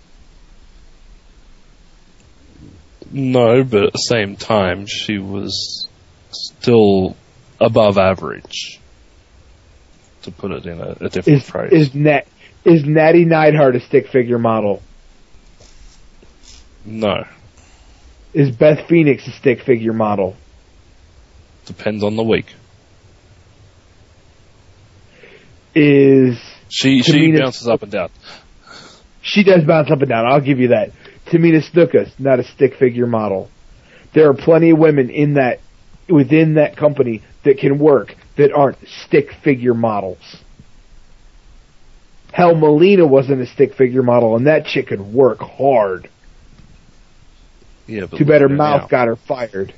K: No, but at the same time, she was still above average, to put it in a different phrase.
A: Is Natty Neidhart a stick figure model?
K: No.
A: Is Beth Phoenix a stick figure model?
K: Depends on the week.
A: She
K: bounces up and down.
A: She does bounce up and down, I'll give you that. Tamina Snuka's not a stick figure model. There are plenty of women within that company that can work that aren't stick figure models. Hell, Melina wasn't a stick figure model, and that chick could work hard.
K: Yeah, but
A: too bad her mouth got her fired.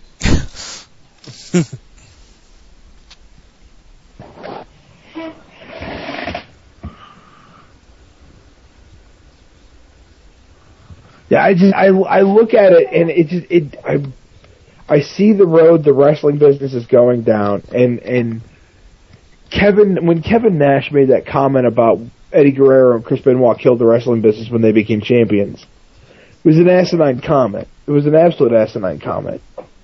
A: Yeah, I look at it and I see the road the wrestling business is going down, and when Kevin Nash made that comment about Eddie Guerrero and Chris Benoit killed the wrestling business when they became champions, it was an asinine comment. It was an absolute asinine comment.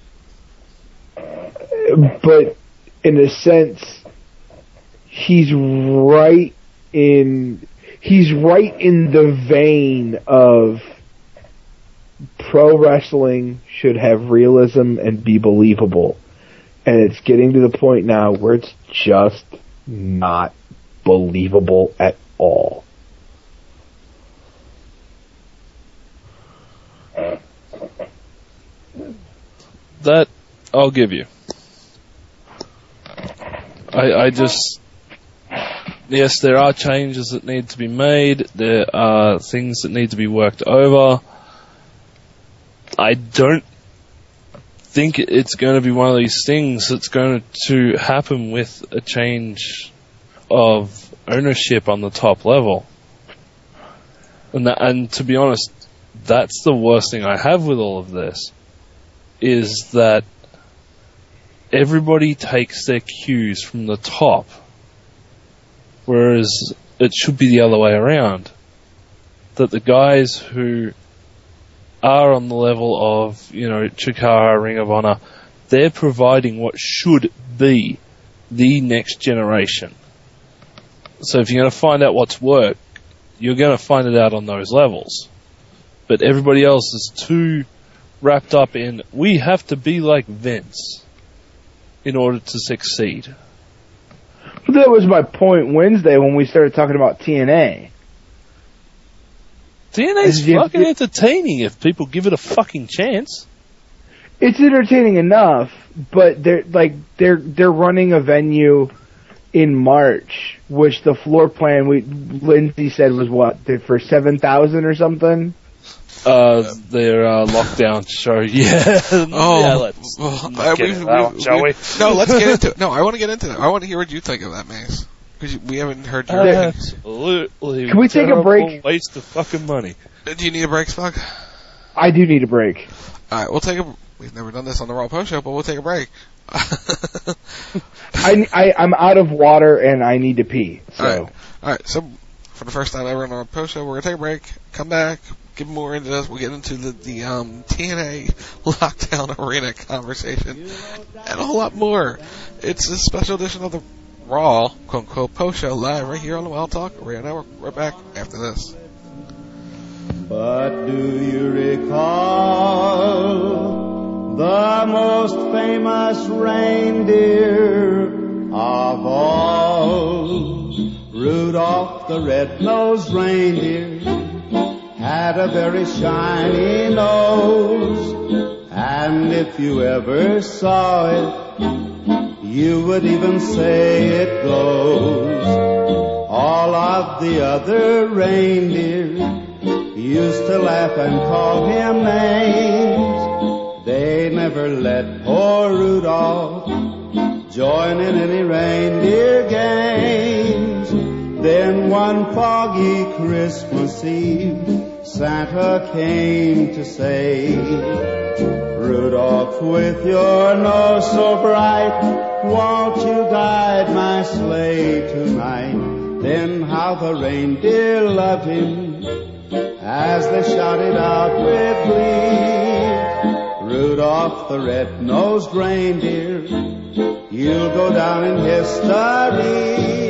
A: But in a sense, he's right in the vein of pro wrestling should have realism and be believable. And it's getting to the point now where it's just not believable at all.
K: That I'll give you. Yes, there are changes that need to be made. There are things that need to be worked over. I don't think it's going to be one of these things that's going to happen with a change of ownership on the top level. And to be honest, that's the worst thing I have with all of this, is that everybody takes their cues from the top, whereas it should be the other way around. That the guys who are on the level of, Chikara, Ring of Honor, they're providing what should be the next generation. So if you're going to find out what's worked, you're going to find it out on those levels. But everybody else is too wrapped up in, we have to be like Vince in order to succeed.
A: But that was my point Wednesday when we started talking about TNA.
K: TNA's fucking entertaining if people give it a fucking chance.
A: It's entertaining enough, but they're running a venue in March, which the floor plan Lindsay said was what, for 7,000 or something.
K: Their lockdown show, yeah.
J: Shall we? No, let's get into it. No, I want to get into that. I want to hear what you think of that, Mace. Because we haven't heard your opinions.
K: Absolutely.
A: Can we take a break?
K: Waste of fucking money.
J: Do you need a break, Spug?
A: I do need a break.
J: Alright, we've never done this on the Raw Post Show, but we'll take a break.
A: I'm out of water and I need to pee. So.
J: Alright, so for the first time ever on our Post Show, we're going to take a break, come back, get more into this. We'll get into the TNA Lockdown Arena conversation and a whole lot more. It's a special edition of the Raw, quote-unquote, Post Show live right here on the Wild Talk Radio Network. We're back after this.
E: But do you recall the most famous reindeer of all? Rudolph the red-nosed reindeer had a very shiny nose, and if you ever saw it, you would even say it glows. All of the other reindeer used to laugh and call him names. They never let poor Rudolph join in any reindeer games. Then one foggy Christmas Eve, Santa came to say, Rudolph, with your nose so bright, won't you guide my sleigh tonight? Then how the reindeer loved him as they shouted out with glee, Rudolph the red-nosed reindeer, you'll go down in history.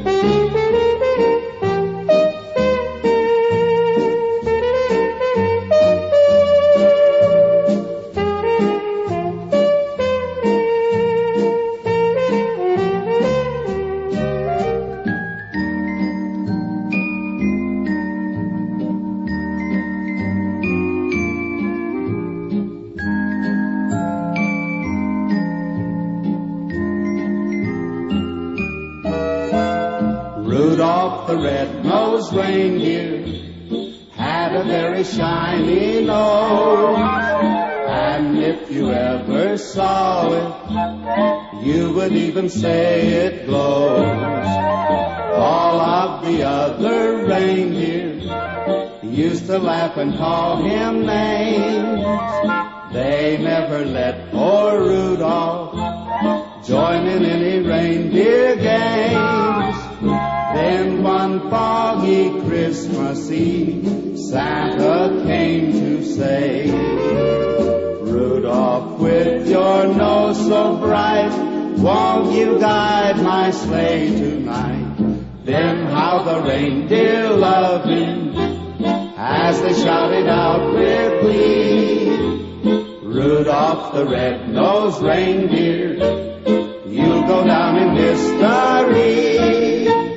E: Rudolph the red-nosed reindeer had a very shiny nose, and if you ever saw it, you would even say it glows. All of the other reindeer used to laugh and call him names. They never let poor Rudolph join in any reindeer games. Then one foggy Christmas Eve, Santa came to say, Rudolph, with your nose so bright, won't you guide my sleigh tonight? Then how the reindeer loved him as they shouted out with glee, Rudolph the red-nosed reindeer, you'll go down in history.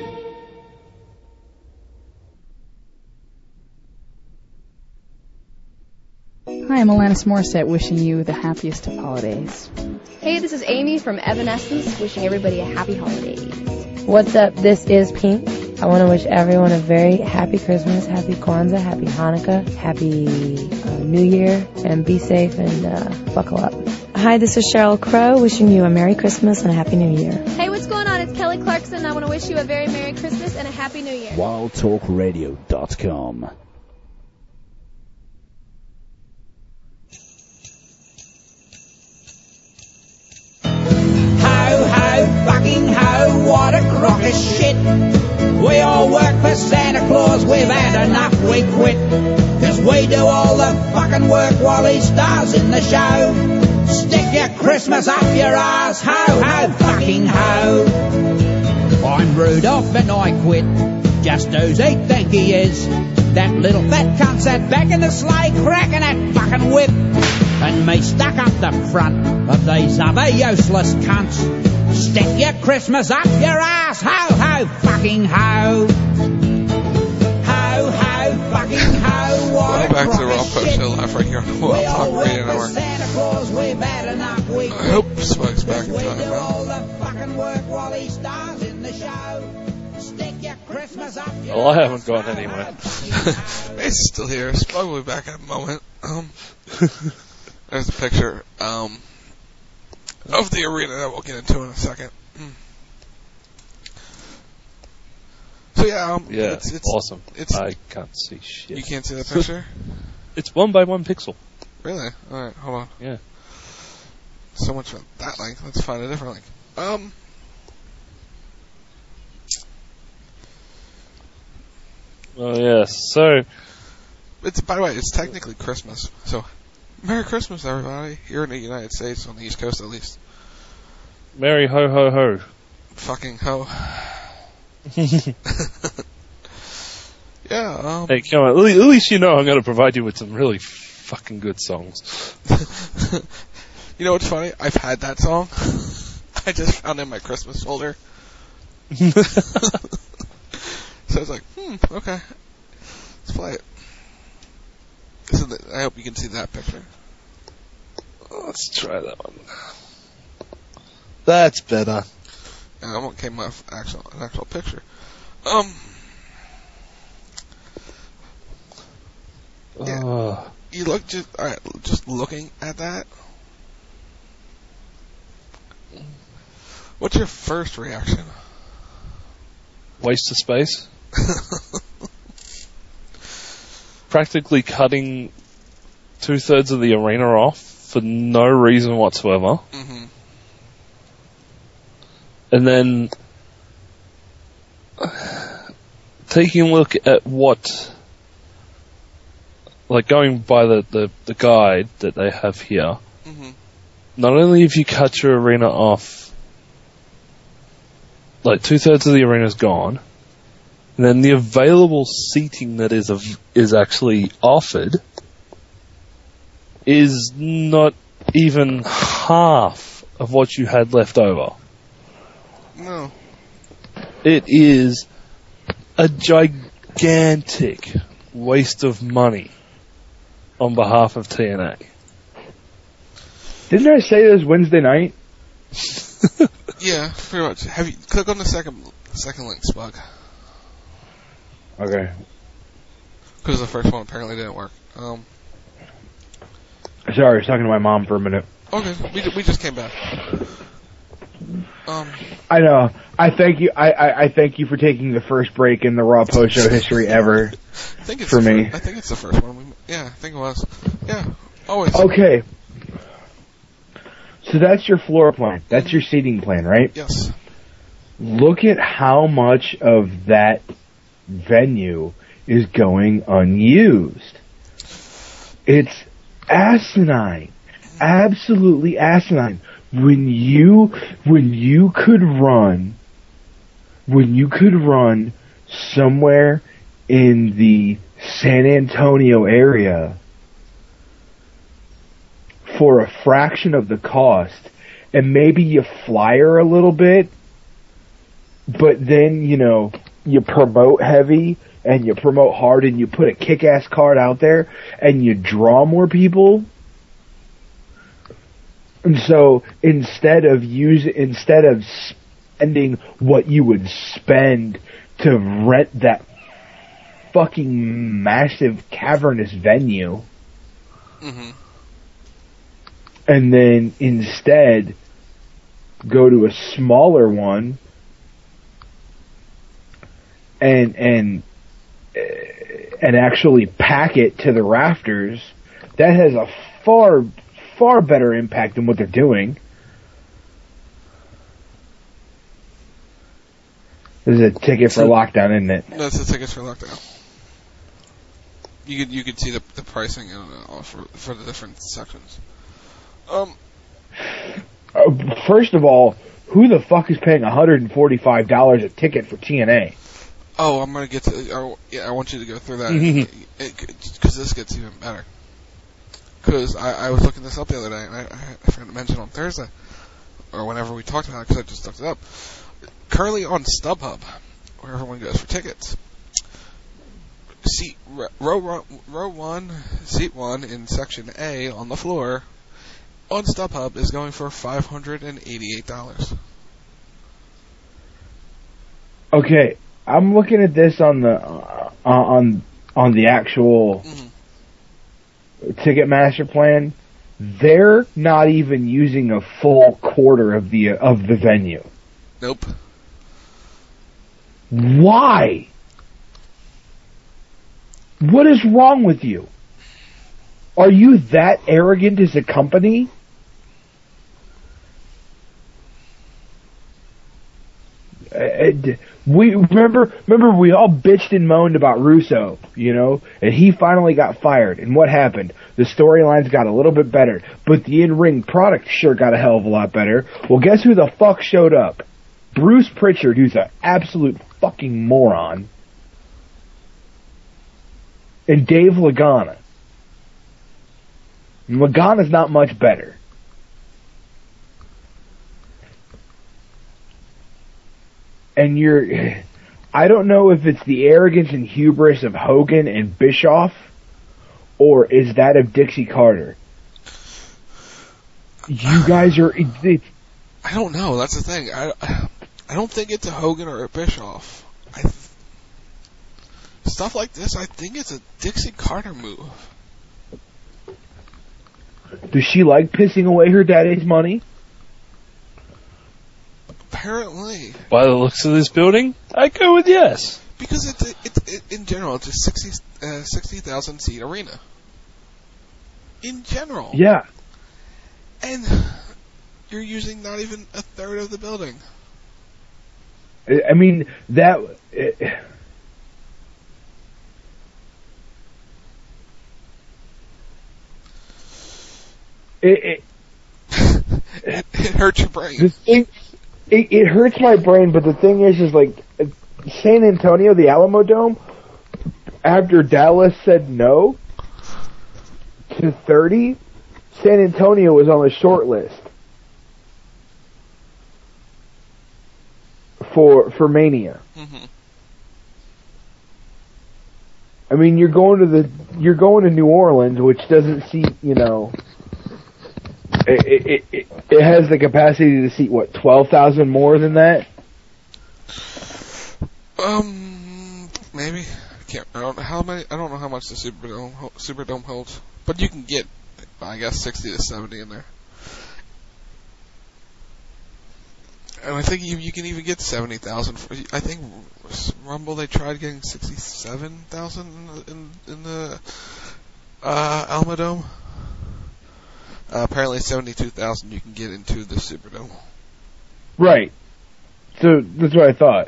L: Hi, I'm Alanis Morissette, wishing you the happiest of holidays.
M: Hey, this is Amy from Evanescence, wishing everybody a happy holidays.
N: What's up? This is Pink. I want to wish everyone a very happy Christmas, happy Kwanzaa, happy Hanukkah, happy New Year, and be safe and buckle up. Hi, this is Cheryl Crow, wishing you a Merry Christmas and a Happy New Year.
M: Hey, what's going on? It's Kelly Clarkson. I want to wish you a very Merry Christmas and a Happy New Year.
O: WildTalkRadio.com.
P: Ho, ho, fucking ho, what a crock of shit. We all work for Santa Claus, we've had enough, we quit. 'Cause we do all the fucking work while he stars in the show. Stick your Christmas up your ass, ho, ho, fucking ho. I'm Rudolph and I quit, just who's he think he is? That little fat cunt sat back in the sleigh cracking that fucking whip. And me stuck up the front of these other useless cunts. Stick your Christmas up your ass, ho, ho, fucking ho. Ho, ho, fucking ho.
J: Welcome back to the Raw Post Show live right here on the Wild Talk Radio Network. I hope Spike's back in time now.
K: Well, I haven't gone anywhere.
J: It's still here. Spike will be back in a moment. There's a picture of the arena that we'll get into in a second. So yeah,
K: it's awesome. I can't see shit.
J: You can't see that picture?
K: It's 1 by 1 pixel.
J: Really? Alright, hold on.
K: Yeah.
J: So much for that link. Let's find a different link.
K: Oh yes. So
J: it's, by the way, it's technically Christmas. So Merry Christmas, everybody, here in the United States, on the East Coast at least.
K: Merry ho ho ho.
J: Fucking ho. Yeah,
K: hey, come on. At least you know I'm going to provide you with some really fucking good songs.
J: You know what's funny? I've had that song. I just found it in my Christmas folder. So I was like, okay. Let's play it. I hope you can see that picture.
K: Let's try that one. That's better.
J: And I won't came off an actual picture. Yeah. You look just looking at that. What's your first reaction?
K: Waste of space. Practically cutting 2/3 of the arena off for no reason whatsoever.
J: Mm-hmm.
K: And then taking a look at what, like going by the guide that they have here, not only have you cut your arena off, like 2/3 of the arena is gone, and then the available seating that is actually offered is not even half of what you had left over.
J: No.
K: It is a gigantic waste of money on behalf of TNA.
A: Didn't I say this Wednesday night?
J: Yeah, pretty much. Have you click on the second link, Spug?
A: Okay.
J: Because the first one apparently didn't work.
A: Sorry, I was talking to my mom for a minute.
J: Okay, we just came back.
A: I know. I thank you. I thank you for taking the first break in the Raw Post Show history ever. For me.
J: I think it's the first one. I think it was. Yeah, always.
A: Okay. So that's your floor plan. That's your seating plan, right?
J: Yes.
A: Look at how much of that venue is going unused. It's asinine. Absolutely asinine. When you could run somewhere in the San Antonio area for a fraction of the cost, and maybe you flyer a little bit, but then, you promote heavy and you promote hard and you put a kick-ass card out there and you draw more people. And so instead of spending what you would spend to rent that fucking massive cavernous venue, and then instead go to a smaller one and actually pack it to the rafters, that has a far better impact than what they're doing. This is a ticket for lockdown, isn't it?
J: That's the tickets for lockdown. You could see the pricing for the different sections.
A: First of all, who the fuck is paying $145 a ticket for TNA?
J: Oh, I'm gonna get to. I want you to go through that because this gets even better. Because I was looking this up the other day, and I forgot to mention on Thursday or whenever we talked about it, because I just looked it up. Currently on StubHub, where everyone goes for tickets, row 1, seat 1 in section A on the floor on StubHub is going for $588.
A: Okay, I'm looking at this on the actual Ticketmaster plan. They're not even using a full quarter of the venue.
J: Nope.
A: Why? What is wrong with you? Are you that arrogant as a company? We remember we all bitched and moaned about Russo, and he finally got fired. And what happened? The storylines got a little bit better, but the in-ring product sure got a hell of a lot better. Well, guess who the fuck showed up? Bruce Pritchard, who's an absolute fucking moron, and Dave Lagana. And Lagana's not much better. And I don't know if it's the arrogance and hubris of Hogan and Bischoff, or is that of Dixie Carter? You guys are...
J: I don't know, that's the thing. I don't think it's a Hogan or a Bischoff. Stuff like this, I think it's a Dixie Carter move.
A: Does she like pissing away her daddy's money?
J: Apparently.
K: By the looks of this building, I go with yes.
J: Because it's in general, it's a 60,000 seat arena. In general.
A: Yeah.
J: And you're using not even a third of the building.
A: I mean, that... It
J: hurts your brain.
A: It hurts my brain, but the thing is like San Antonio, the Alamo Dome, after Dallas said no to 30, San Antonio was on the short list for Mania.
J: Mm-hmm.
A: I mean, you're going to New Orleans, which doesn't seat, It has the capacity to seat 12,000 more than that.
J: Maybe. I don't know how much the Superdome holds, but you can get, I guess, 60 to 70 in there. And I think you can even get 70,000. I think Rumble they tried getting 67,000 in the Alamo Dome. Apparently 72,000 you can get into the Superdome.
A: Right. So that's what I thought.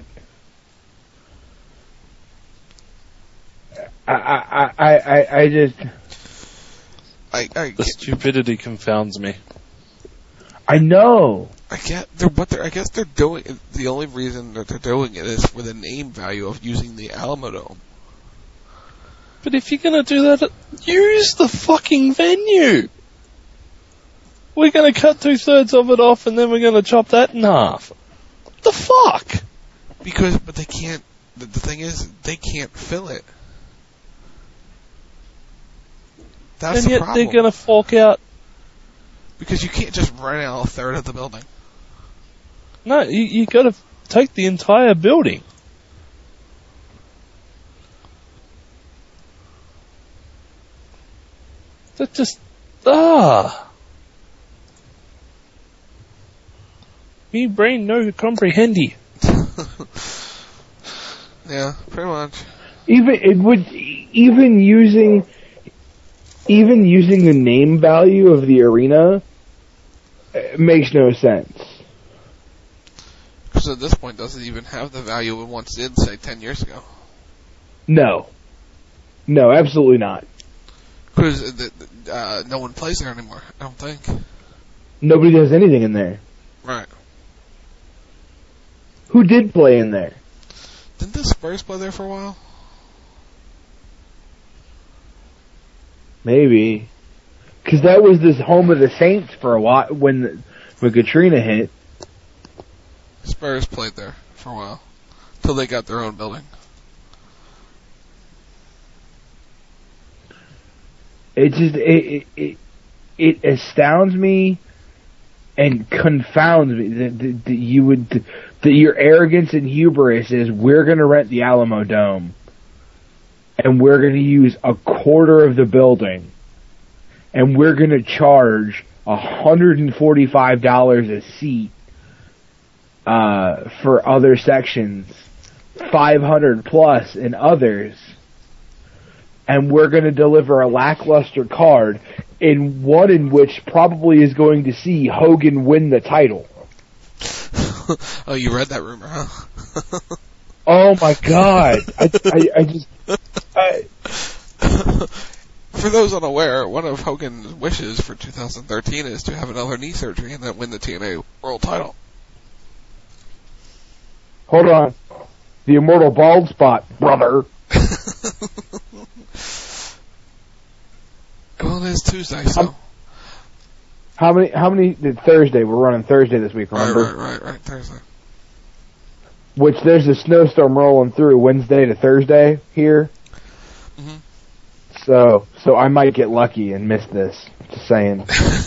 A: I just...
K: The stupidity confounds me.
A: I know.
J: I guess they're doing it. The only reason that they're doing it is for the name value of using the Alamo Dome.
K: But if you're gonna do that, use the fucking venue. We're going to cut 2/3 of it off, and then we're going to chop that in half. What the fuck?
J: But they can't. The thing is, they can't fill it. That's
K: and
J: the
K: yet
J: problem.
K: they're going to fork out.
J: Because you can't just rent out a third of the building.
K: No, you got to take the entire building. That just Me brain no comprehendy.
J: Yeah, pretty much.
A: Even using the name value of the arena, it makes no sense.
J: Because at this point, doesn't even have the value it once did, say, 10 years ago.
A: No, absolutely not.
J: Because no one plays there anymore, I don't think.
A: Nobody does anything in there.
J: Right.
A: Who did play in there?
J: Didn't the Spurs play there for a while?
A: Maybe. Because that was this home of the Saints for a while when Katrina hit.
J: Spurs played there for a while. Till they got their own building.
A: It astounds me and confounds me that your arrogance and hubris is we're going to rent the Alamo Dome and we're going to use a quarter of the building and we're going to charge $145 a seat for other sections, $500 plus in others, and we're going to deliver a lackluster card in one in which probably is going to see Hogan win the title.
J: Oh, you read that rumor, huh?
A: Oh my God!
J: For those unaware, one of Hogan's wishes for 2013 is to have another knee surgery and then win the TNA World Title.
A: Hold on, the immortal bald spot, brother.
J: Well, it is Tuesday, so.
A: How many Thursday? We're running Thursday this week, remember?
J: Right, Thursday.
A: Which there's a snowstorm rolling through Wednesday to Thursday here.
J: Mm-hmm.
A: So I might get lucky and miss this. Just saying.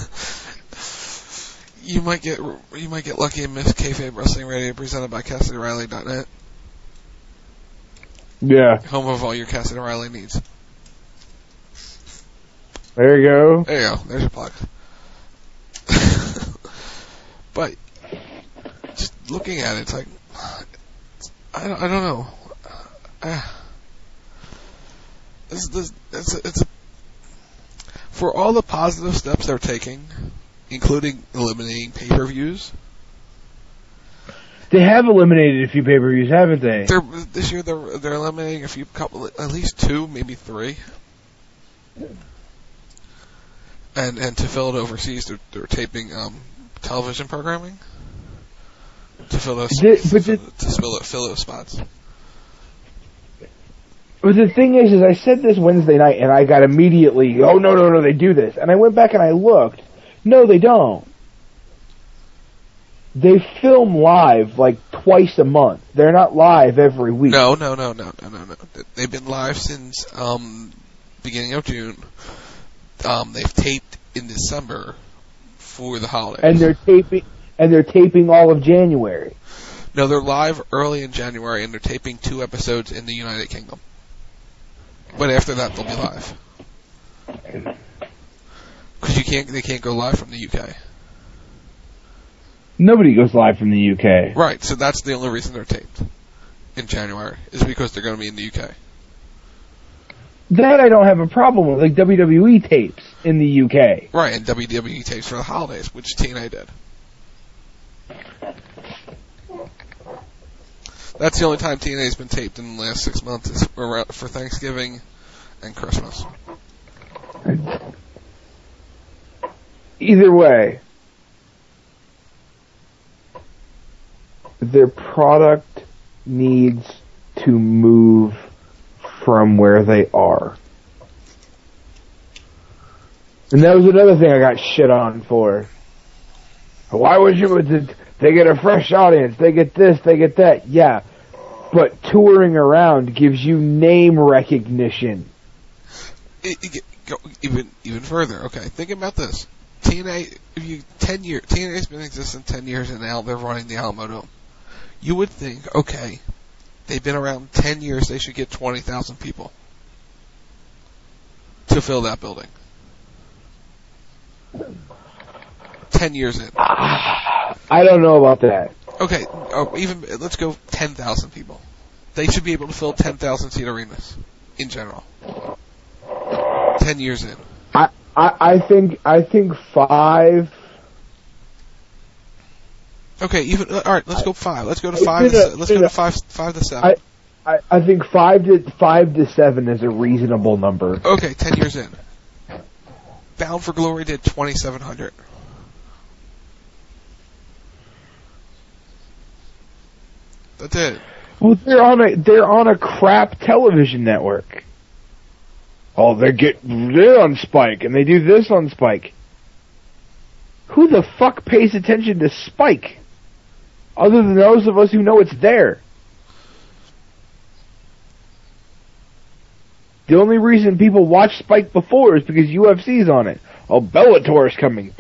J: You might get lucky and miss Kayfabe Wrestling Radio presented by CassidyRiley.net.
A: Yeah.
J: Home of all your Cassidy Riley needs.
A: There you go.
J: There you go. There's your plug. But just looking at it, it's like I don't know. It's for all the positive steps they're taking, including eliminating pay-per-views.
A: They have eliminated a few pay-per-views, haven't they?
J: This year they're eliminating at least 2, maybe 3. And to fill it overseas, they're taping television programming to fill those spots.
A: But the thing is I said this Wednesday night, and I got immediately, oh no, they do this, and I went back and I looked. No, they don't. They film live like twice a month. They're not live every week.
J: No. They've been live since beginning of June. They've taped in December for the holidays.
A: And they're taping all of January.
J: No, they're live early in January, and they're taping 2 episodes in the United Kingdom. But after that, they'll be live. Because they can't go live from the UK.
A: Nobody goes live from the UK.
J: Right, so that's the only reason they're taped in January, is because they're going to be in the UK.
A: That I don't have a problem with, like WWE tapes in the UK.
J: Right, and WWE tapes for the holidays, which TNA did. That's the only time TNA's been taped in the last 6 months, is for Thanksgiving and Christmas.
A: Either way, their product needs to move from where they are. And that was another thing I got shit on for. Why would you... They get a fresh audience, they get this, they get that. Yeah, but touring around gives you name recognition.
J: Go even further. Okay, think about this. TNA's been in existence 10 years, and now they're running the Alamo Dome. You would think, okay, they've been around 10 years, they should get 20,000 people to fill that building. 10 years in.
A: I don't know about that.
J: Okay, even let's go 10,000 people. They should be able to fill 10,000 seat arenas in general. 10 years in.
A: I think 5.
J: Okay, even all right. Let's go 5. Let's go to 5. Let's go to 5 to 7.
A: I think 5 to 7 is a reasonable number.
J: Okay, 10 years in. Bound for Glory did 2,700. That's it.
A: Well, they're on a crap television network. Oh, they're on Spike, and they do this on Spike. Who the fuck pays attention to Spike? Other than those of us who know it's there. The only reason people watch Spike before is because UFC's on it. Oh, Bellator's coming.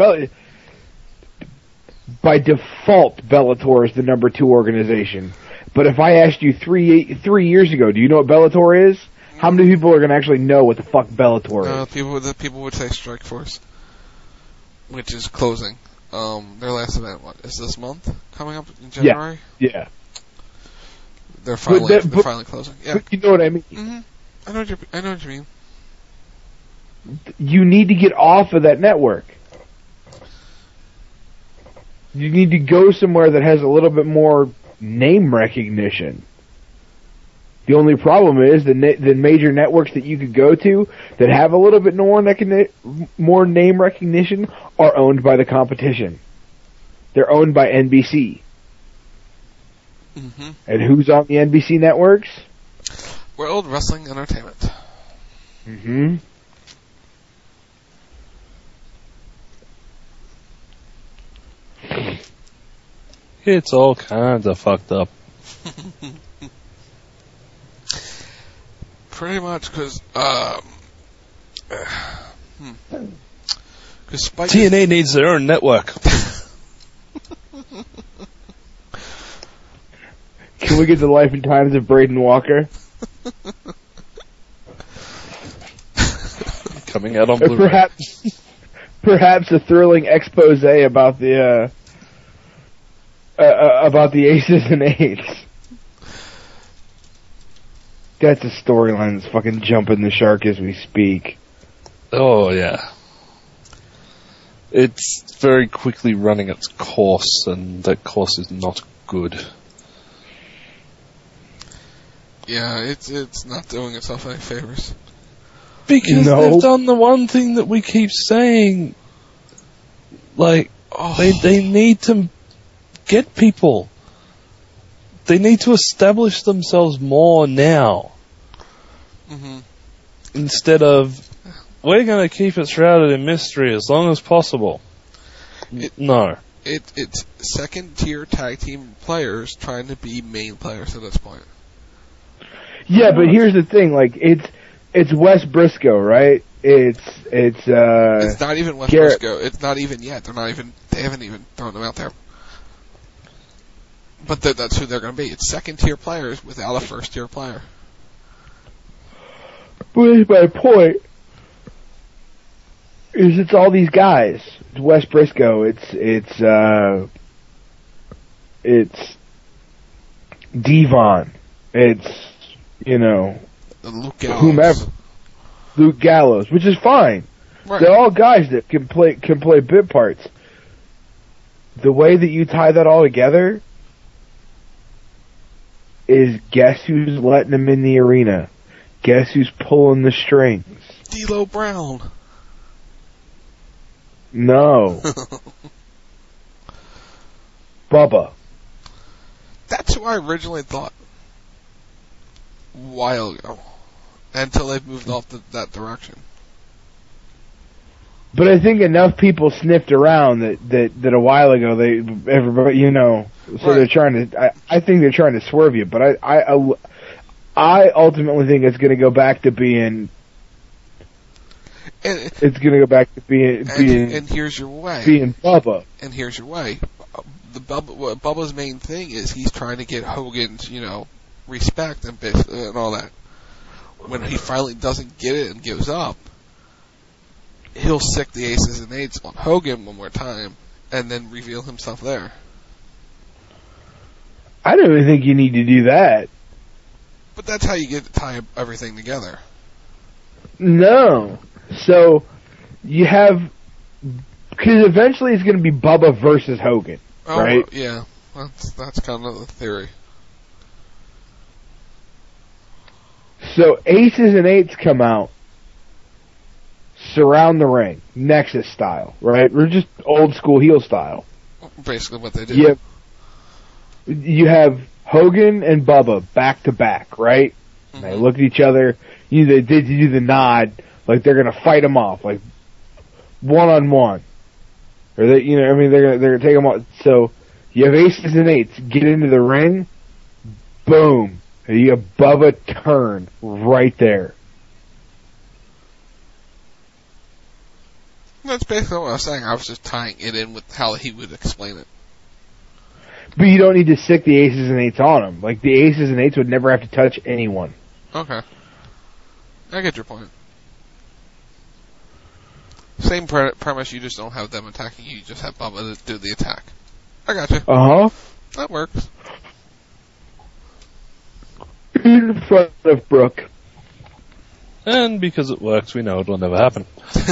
A: By default, Bellator is the number 2 organization. But if I asked you 3 years ago, do you know what Bellator is? How many people are going to actually know what the fuck Bellator is?
J: People would say Strikeforce, which is closing. Their last event, what, is this month coming up in January?
A: Yeah.
J: They're finally closing. Yeah.
A: But you know what I mean?
J: Mm-hmm. I know what you mean.
A: You need to get off of that network. You need to go somewhere that has a little bit more name recognition. The only problem is the major networks that you could go to that have a little bit more name recognition are owned by the competition. They're owned by NBC.
J: Mm-hmm.
A: And who's on the NBC networks?
J: World Wrestling Entertainment.
A: Mm-hmm.
K: It's all kinds of fucked up.
J: Pretty much, because Spike
K: TNA needs their own network.
A: Can we get the life and times of Braden Walker?
K: Coming out on Blu-ray.
A: Perhaps a thrilling expose about the aces and eights. That's a storyline that's fucking jumping the shark as we speak.
K: Oh, yeah. It's very quickly running its course, and that course is not good.
J: Yeah, it's not doing itself any favors.
K: Because they've done the one thing that we keep saying. Like, they need to get people. They need to establish themselves more now.
J: Mm-hmm.
K: Instead of, we're going to keep it shrouded in mystery as long as possible. No.
J: It's second-tier tag team players trying to be main players at this point.
A: Yeah, but here's the thing, like, it's Wes Briscoe, right? It's
J: not even Wes
A: Garrett.
J: Briscoe. It's not even yet. They haven't even thrown them out there. But that's who they're going to be. It's second-tier players without a first-tier player.
A: But my point is, it's all these guys. It's Wes Briscoe. It's Devon. It's, whomever. Luke Gallows, which is fine.
J: Right.
A: They're all guys that can play bit parts. The way that you tie that all together is, guess who's letting them in the arena? Guess who's pulling the strings?
J: D'Lo Brown.
A: No. Bubba.
J: That's who I originally thought a while ago, until they've moved off that direction.
A: But I think enough people sniffed around that a while ago everybody, so right. They're trying to. I think they're trying to swerve you, but I ultimately think it's going to go back to being. It's going to go back to being.
J: And here's your way.
A: Being Bubba.
J: And here's your way. Bubba's main thing is he's trying to get Hogan's, respect and all that. When he finally doesn't get it and gives up, he'll sick the aces and eights on Hogan one more time and then reveal himself there.
A: I don't even think you need to do that.
J: But that's how you get to tie everything together.
A: No. So, you have... Because eventually it's going to be Bubba versus Hogan, right?
J: Yeah. That's kind of the theory.
A: So, aces and eights come out. Surround the ring. Nexus style, right? We're just old school heel style.
J: Basically what they do.
A: You have Hogan and Bubba back to back, right? Mm-hmm. They look at each other. They do the nod, like they're gonna fight them off, like 1-on-1. Or they're gonna take them off. So you have aces and eights get into the ring. Boom! You have Bubba turn right there.
J: That's basically what I was saying. I was just tying it in with how he would explain it.
A: But you don't need to stick the aces and eights on them. Like, the aces and eights would never have to touch anyone.
J: Okay. I get your point. Same premise, you just don't have them attacking you just have Bubba do the attack. I got you.
A: Uh-huh.
J: That works.
A: In front of Brooke.
K: And because it works, we know it will never happen.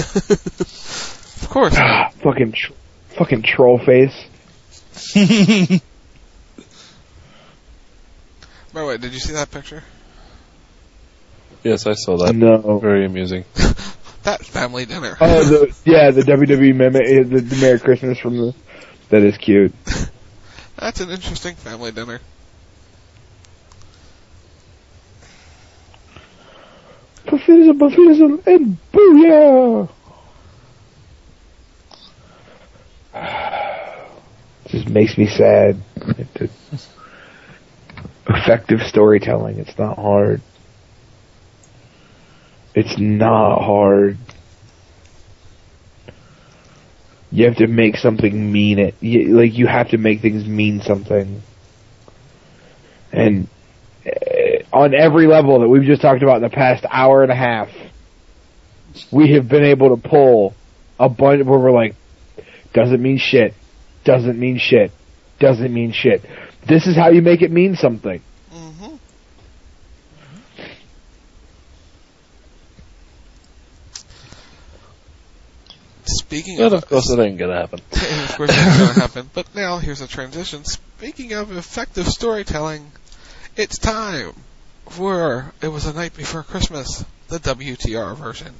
J: Of course.
A: Fucking troll face.
J: By the way, did you see that picture?
K: Yes, I saw that.
A: No.
K: Very amusing.
J: That family dinner.
A: Oh, the WWE the Merry Christmas from the... That is cute.
J: That's an interesting family dinner.
A: Buffism, and booyah! Just makes me sad. Effective storytelling, it's not hard. It's not hard. You have to make something mean it. You have to make things mean something. And on every level that we've just talked about in the past hour and a half, we have been able to pull a bunch where we're like, doesn't mean shit, doesn't mean shit, doesn't mean shit. This is how you make it mean something.
J: Mm-hmm. Speaking of...
K: Of course it ain't gonna happen.
J: Of course it ain't gonna happen. But now, here's a transition. Speaking of effective storytelling, it's time for It Was the Night Before Christmas, the WTR version.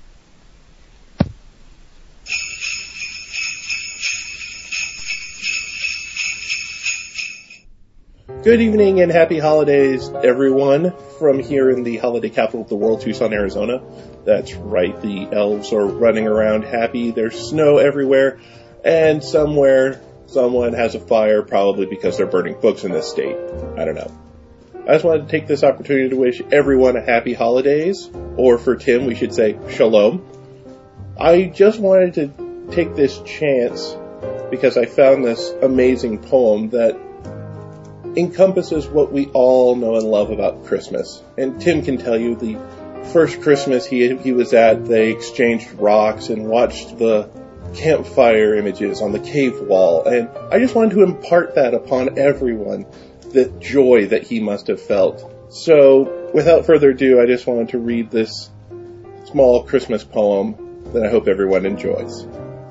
O: Good evening and happy holidays, everyone, from here in the holiday capital of the world, Tucson, Arizona. That's right, the elves are running around happy, there's snow everywhere, and somewhere someone has a fire, probably because they're burning books in this state. I don't know. I just wanted to take this opportunity to wish everyone a happy holidays, or for Tim, we should say shalom. I just wanted to take this chance because I found this amazing poem that encompasses what we all know and love about Christmas. And Tim can tell you the first Christmas he was at, they exchanged rocks and watched the campfire images on the cave wall. And I just wanted to impart that upon everyone, the joy that he must have felt. So, without further ado, I just wanted to read this small Christmas poem that I hope everyone enjoys.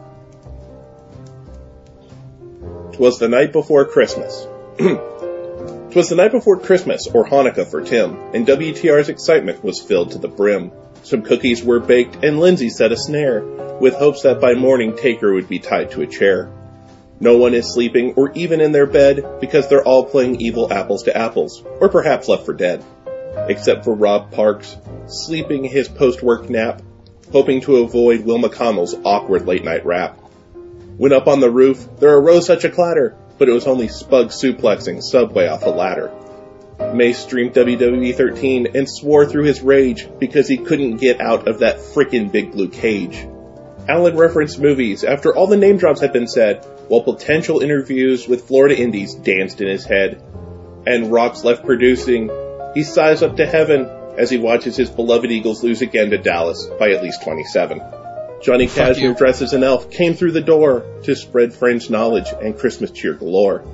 O: 'Twas the night before Christmas. 'Twas the night before Christmas, or Hanukkah for Tim, and WTR's excitement was filled to the brim. Some cookies were baked, and Lindsay set a snare, with hopes that by morning Taker would be tied to a chair. No one is sleeping, or even in their bed, because they're all playing evil apples to apples, or perhaps Left 4 Dead. Except for Rob Parks, sleeping his post-work nap, hoping to avoid Will McConnell's awkward late-night rap. When up on the roof, there arose such a clatter, but it was only Spug suplexing Subway off a ladder. Mace streamed WWE 13 and swore through his rage because he couldn't get out of that frickin' big blue cage. Alan referenced movies after all the name drops had been said, while potential interviews with Florida Indies danced in his head. And Rock's left producing. He sighs up to heaven as he watches his beloved Eagles lose again to Dallas by at least 27. Johnny Cashmere, dressed as an elf, came through the door to spread French knowledge and Christmas cheer galore.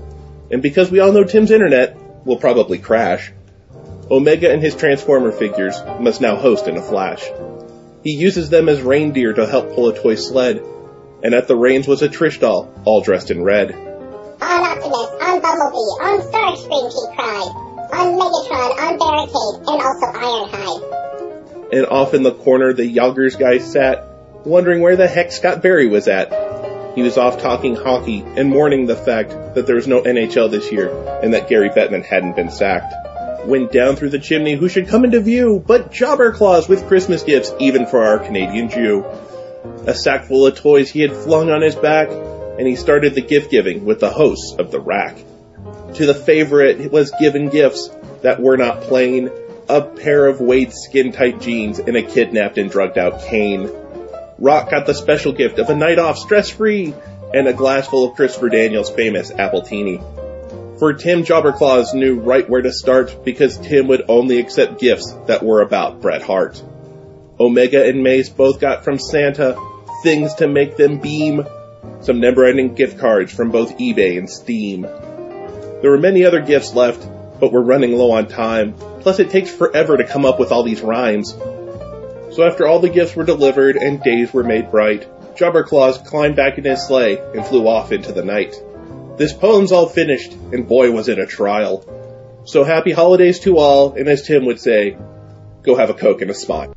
O: And because we all know Tim's internet will probably crash, Omega and his Transformer figures must now host in a flash. He uses them as reindeer to help pull a toy sled, and at the reins was a Trish doll, all dressed in red.
Q: On Optimus, on Bumblebee, on Starscream, he cried. On Megatron, on Barricade, and also Ironhide.
O: And off in the corner the Yoggers guy sat, wondering where the heck Scott Barry was at. He was off talking hockey and mourning the fact that there was no NHL this year and that Gary Bettman hadn't been sacked. When down through the chimney who should come into view but Jobber Claus with Christmas gifts even for our Canadian Jew. A sack full of toys he had flung on his back, and he started the gift giving with the hosts of the rack. To the favorite was given gifts that were not plain, a pair of Wade's skin-tight jeans and a kidnapped and drugged out cane. Rock got the special gift of a night off stress-free and a glass full of Christopher Daniels' famous Appletini. For Tim, Jobber Claus knew right where to start because Tim would only accept gifts that were about Bret Hart. Omega and Mace both got from Santa things to make them beam, some never-ending gift cards from both eBay and Steam. There were many other gifts left, but we're running low on time, plus it takes forever to come up with all these rhymes. So after all the gifts were delivered and days were made bright, Jobber Claus climbed back in his sleigh and flew off into the night. This poem's all finished, and boy was it a trial. So happy holidays to all, and as Tim would say, go have a Coke and a smile.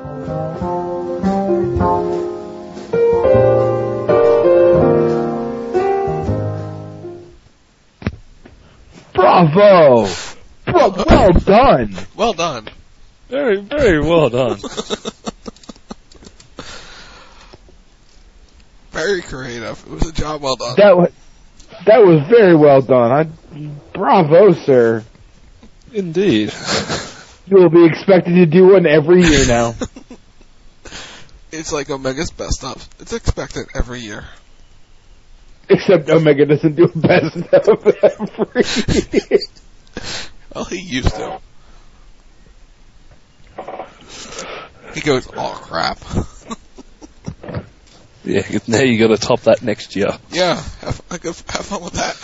A: Bravo! Well done!
J: Well done.
K: Very, very well done.
J: Very creative. It was a job well done.
A: That was very well done. Bravo, sir.
K: Indeed.
A: You will be expected to do one every year now.
J: It's like Omega's best of. It's expected every year.
A: Except Omega doesn't do a best of every year.
J: Well, he used to. He goes, oh crap.
K: Yeah, now you got to top that next year.
J: Yeah, have fun with that.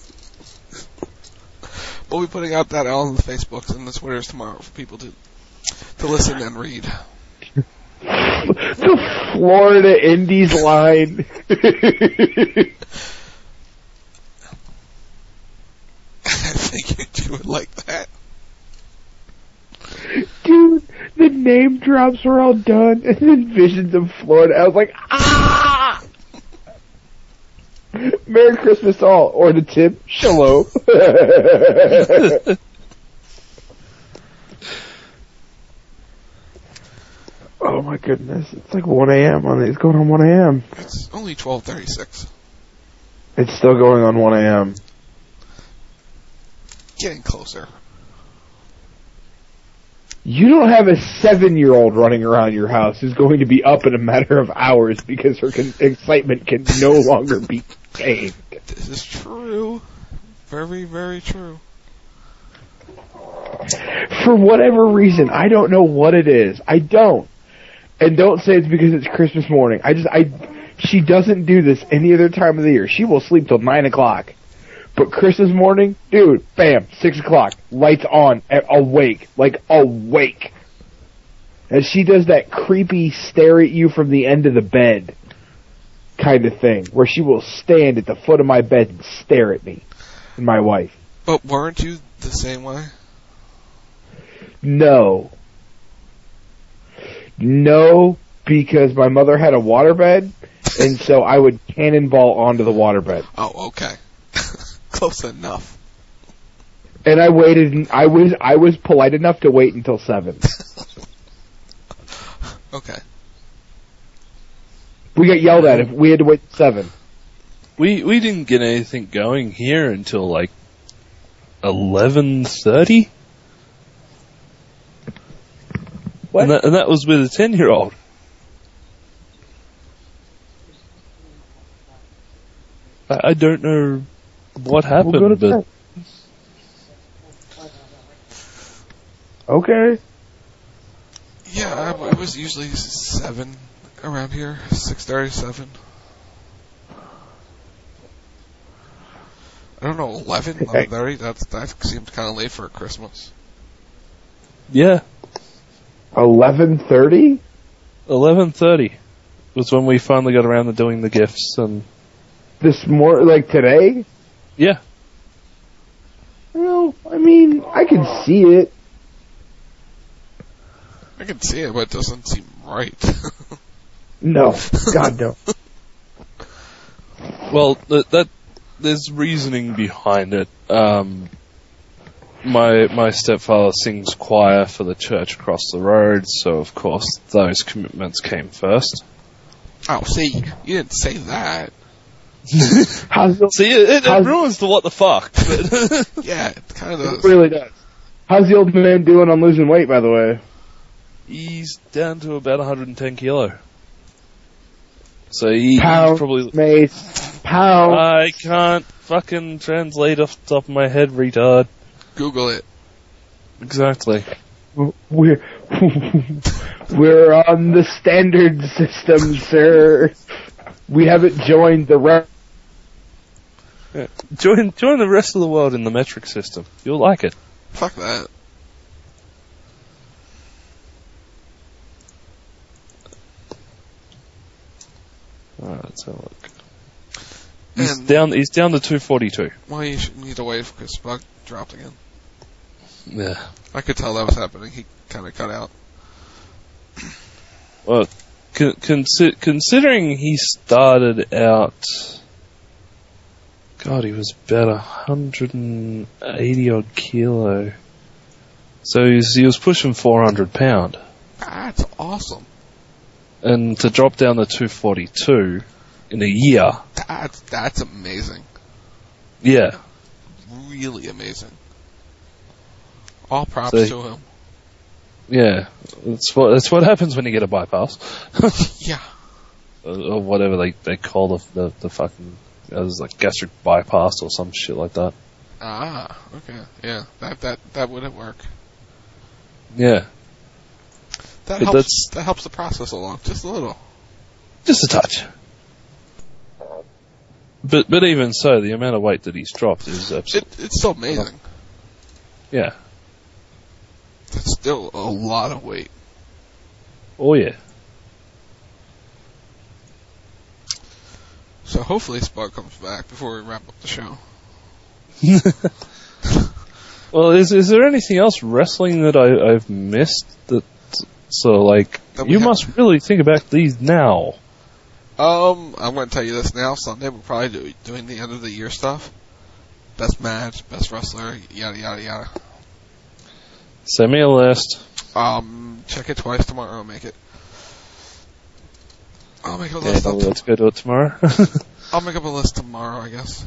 J: We'll be putting out that on the Facebooks and the Twitters tomorrow for people to listen and read.
A: The Florida Indies line.
J: I think you would like that.
A: Dude, the name drops were all done, and then Visions of Florida. I was like, ah! Merry Christmas all, or to Tim, shalom. Oh my goodness, it's like 1 a.m. It's going on 1 a.m.
J: It's only 12:36.
A: It's still going on 1 a.m.
J: Getting closer.
A: You don't have a 7-year-old running around your house who's going to be up in a matter of hours because her excitement can no longer be contained.
J: This is true. Very, very true.
A: For whatever reason, I don't know what it is. I don't. And don't say it's because it's Christmas morning. She doesn't do this any other time of the year. She will sleep till 9 o'clock. But Christmas morning, dude, bam, 6 o'clock, lights on, awake. And she does that creepy stare at you from the end of the bed kind of thing, where she will stand at the foot of my bed and stare at me and my wife.
J: But weren't you the same way?
A: No, because my mother had a waterbed, and so I would cannonball onto the waterbed.
J: Oh, okay. Close enough.
A: And I waited, and I was polite enough to wait until 7.
J: Okay.
A: We got yelled at if we had to wait 7.
K: We didn't get anything going here until like 11:30.
A: What?
K: And that was with a 10-year-old. I don't know what happened,
A: We'll go to
K: but...
A: Okay.
J: Yeah, it was usually 7 around here. 6:30, 7. I don't know, 11:30? That seems kind of late for Christmas.
K: Yeah.
A: 11:30?
K: 11:30 was when we finally got around to doing the gifts and...
A: like today?
K: Yeah.
A: Well, I mean, I can see it.
J: I can see it, but it doesn't seem right.
A: No. God, no.
K: Well, there's reasoning behind it. My stepfather sings choir for the church across the road, so of course those commitments came first.
J: Oh, see, you didn't say that.
K: See, it ruins the what the fuck.
J: Yeah, it kind of does.
A: It really does. How's the old man doing on losing weight, by the way?
K: He's down to about 110 kilo. So he's probably...
A: Mate. Pound.
K: I can't fucking translate off the top of my head, retard.
J: Google it.
K: Exactly.
A: We're on the standard system, sir. We haven't joined the
K: Yeah. Join the rest of the world in the metric system. You'll like it.
J: Fuck that.
K: Alright, let's have a look. He's down to 242.
J: Well, you need to wait because Spug dropped again.
K: Yeah.
J: I could tell that was happening. He kind of cut out.
K: Well, considering he started out... God, he was about 180 odd kilo. So he was pushing 400 pound.
J: That's awesome.
K: And to drop down to 242 in a year.
J: That's amazing.
K: Yeah.
J: Really amazing. All props to him.
K: Yeah. That's what happens when you get a bypass.
J: Yeah.
K: Or whatever they call the fucking... It was like gastric bypass or some shit like that.
J: Ah, okay. Yeah, that wouldn't work.
K: Yeah.
J: That helps the process along just a little.
K: Just a touch. But even so, the amount of weight that he's dropped is absolutely...
J: It's still amazing.
K: Yeah.
J: That's still a lot of weight.
K: Oh, yeah.
J: So hopefully Spud comes back before we wrap up the show.
K: Well, is there anything else wrestling that I've missed? You must really think about these now.
J: I'm going to tell you this now. Sunday we'll probably be doing the end of the year stuff. Best match, best wrestler, yada yada yada.
K: Send me a list.
J: Check it twice tomorrow. I'll make it. I'll make a list.
K: Let's go do it tomorrow.
J: I'll make up a list tomorrow, I guess.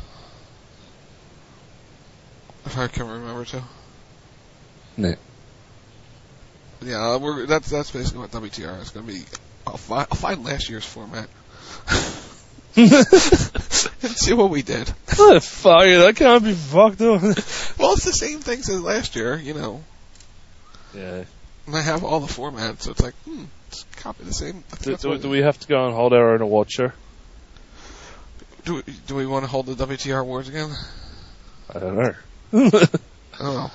J: If I can remember to.
K: No.
J: Yeah, that's basically what WTR is going to be. I'll find last year's format. And see what we did.
K: Oh, fuck it, I can't be fucked up.
J: Well, it's the same things as last year, you know.
K: Yeah.
J: And I have all the formats, so it's like, just copy the same.
K: Do we have to go and hold our own award show?
J: Do we want to hold the WTR awards again?
K: I don't know.
J: Oh.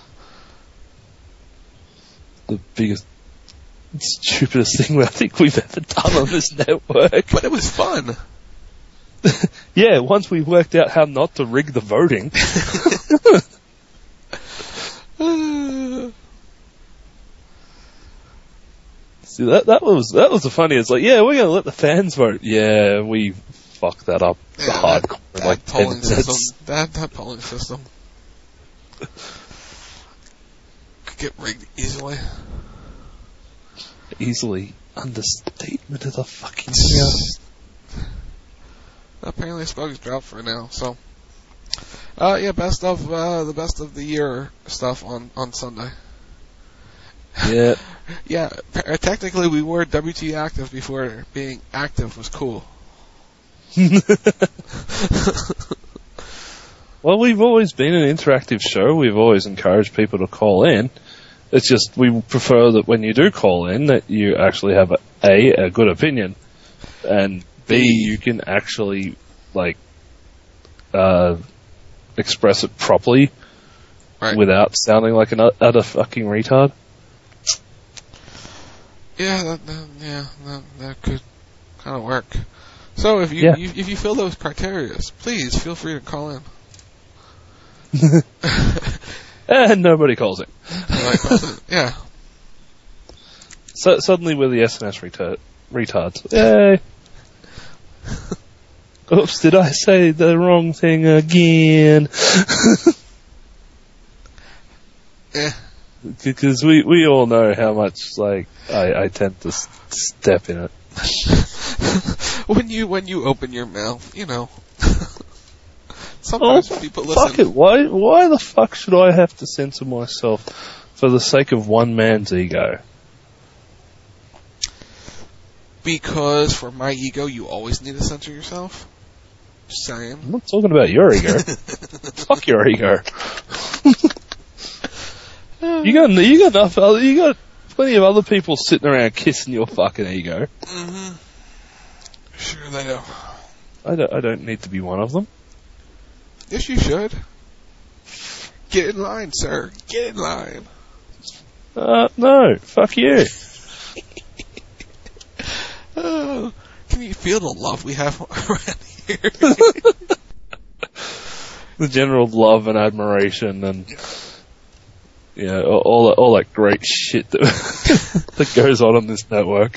K: The biggest, stupidest thing I think we've ever done on this network.
J: But it was fun.
K: Yeah, once we worked out how not to rig the voting. See, that was the funniest. Like, yeah, we're gonna let the fans vote. Yeah, we fucked that up hardcore in like 10 minutes.
J: That polling system could get rigged easily.
K: Easily. Understatement of the fucking year.
J: Apparently Spug's dropped for now, so. Yeah, best of the year stuff on Sunday.
K: Yeah.
J: Yeah, technically we were WT active before being active was cool.
K: Well, we've always been an interactive show. We've always encouraged people to call in. It's just we prefer that when you do call in that you actually have a good opinion, and B, you can actually express it properly without sounding like an utter fucking retard.
J: Yeah, that could kind of work. So if you fill those criteria, please feel free to call in.
K: And nobody calls it.
J: Yeah.
K: So suddenly we're the SNS retards. Yay! Oops, did I say the wrong thing again? Because we all know how much I tend to step in it.
J: When you open your mouth, sometimes people listen.
K: Fuck it! Why the fuck should I have to censor myself for the sake of one man's ego?
J: Because for my ego, you always need to censor yourself. Just saying.
K: I'm not talking about your ego. Fuck your ego. You got plenty of other people sitting around kissing your fucking ego.
J: Mm-hmm. Sure they do.
K: I don't need to be one of them.
J: Yes, you should. Get in line, sir. Get in line.
K: No. Fuck you.
J: Oh, can you feel the love we have around here?
K: The general love and admiration and all that great shit that goes on this network.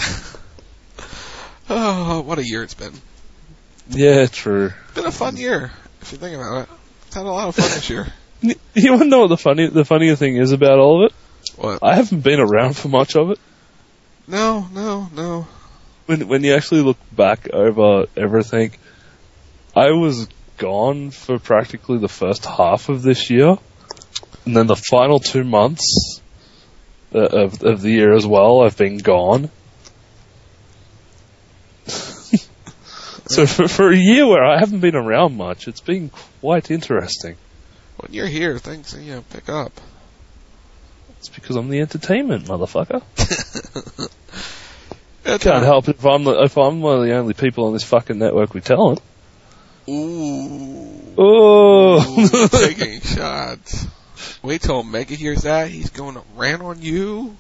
J: Oh, what a year it's been.
K: Yeah, true.
J: It's been a fun year, if you think about it. It's had a lot of fun this year.
K: You want to know what the funnier thing is about all of it?
J: What?
K: I haven't been around for much of it.
J: No.
K: When you actually look back over everything, I was gone for practically the first half of this year, and then the final 2 months of the year as well, I've been gone. So for a year where I haven't been around much, it's been quite interesting.
J: When you're here, things pick up.
K: It's because I'm the entertainment, motherfucker. Can't help it if I'm one of the only people on this fucking network with talent.
J: Ooh, taking shots. Wait till Omega hears that. He's going to rant on you.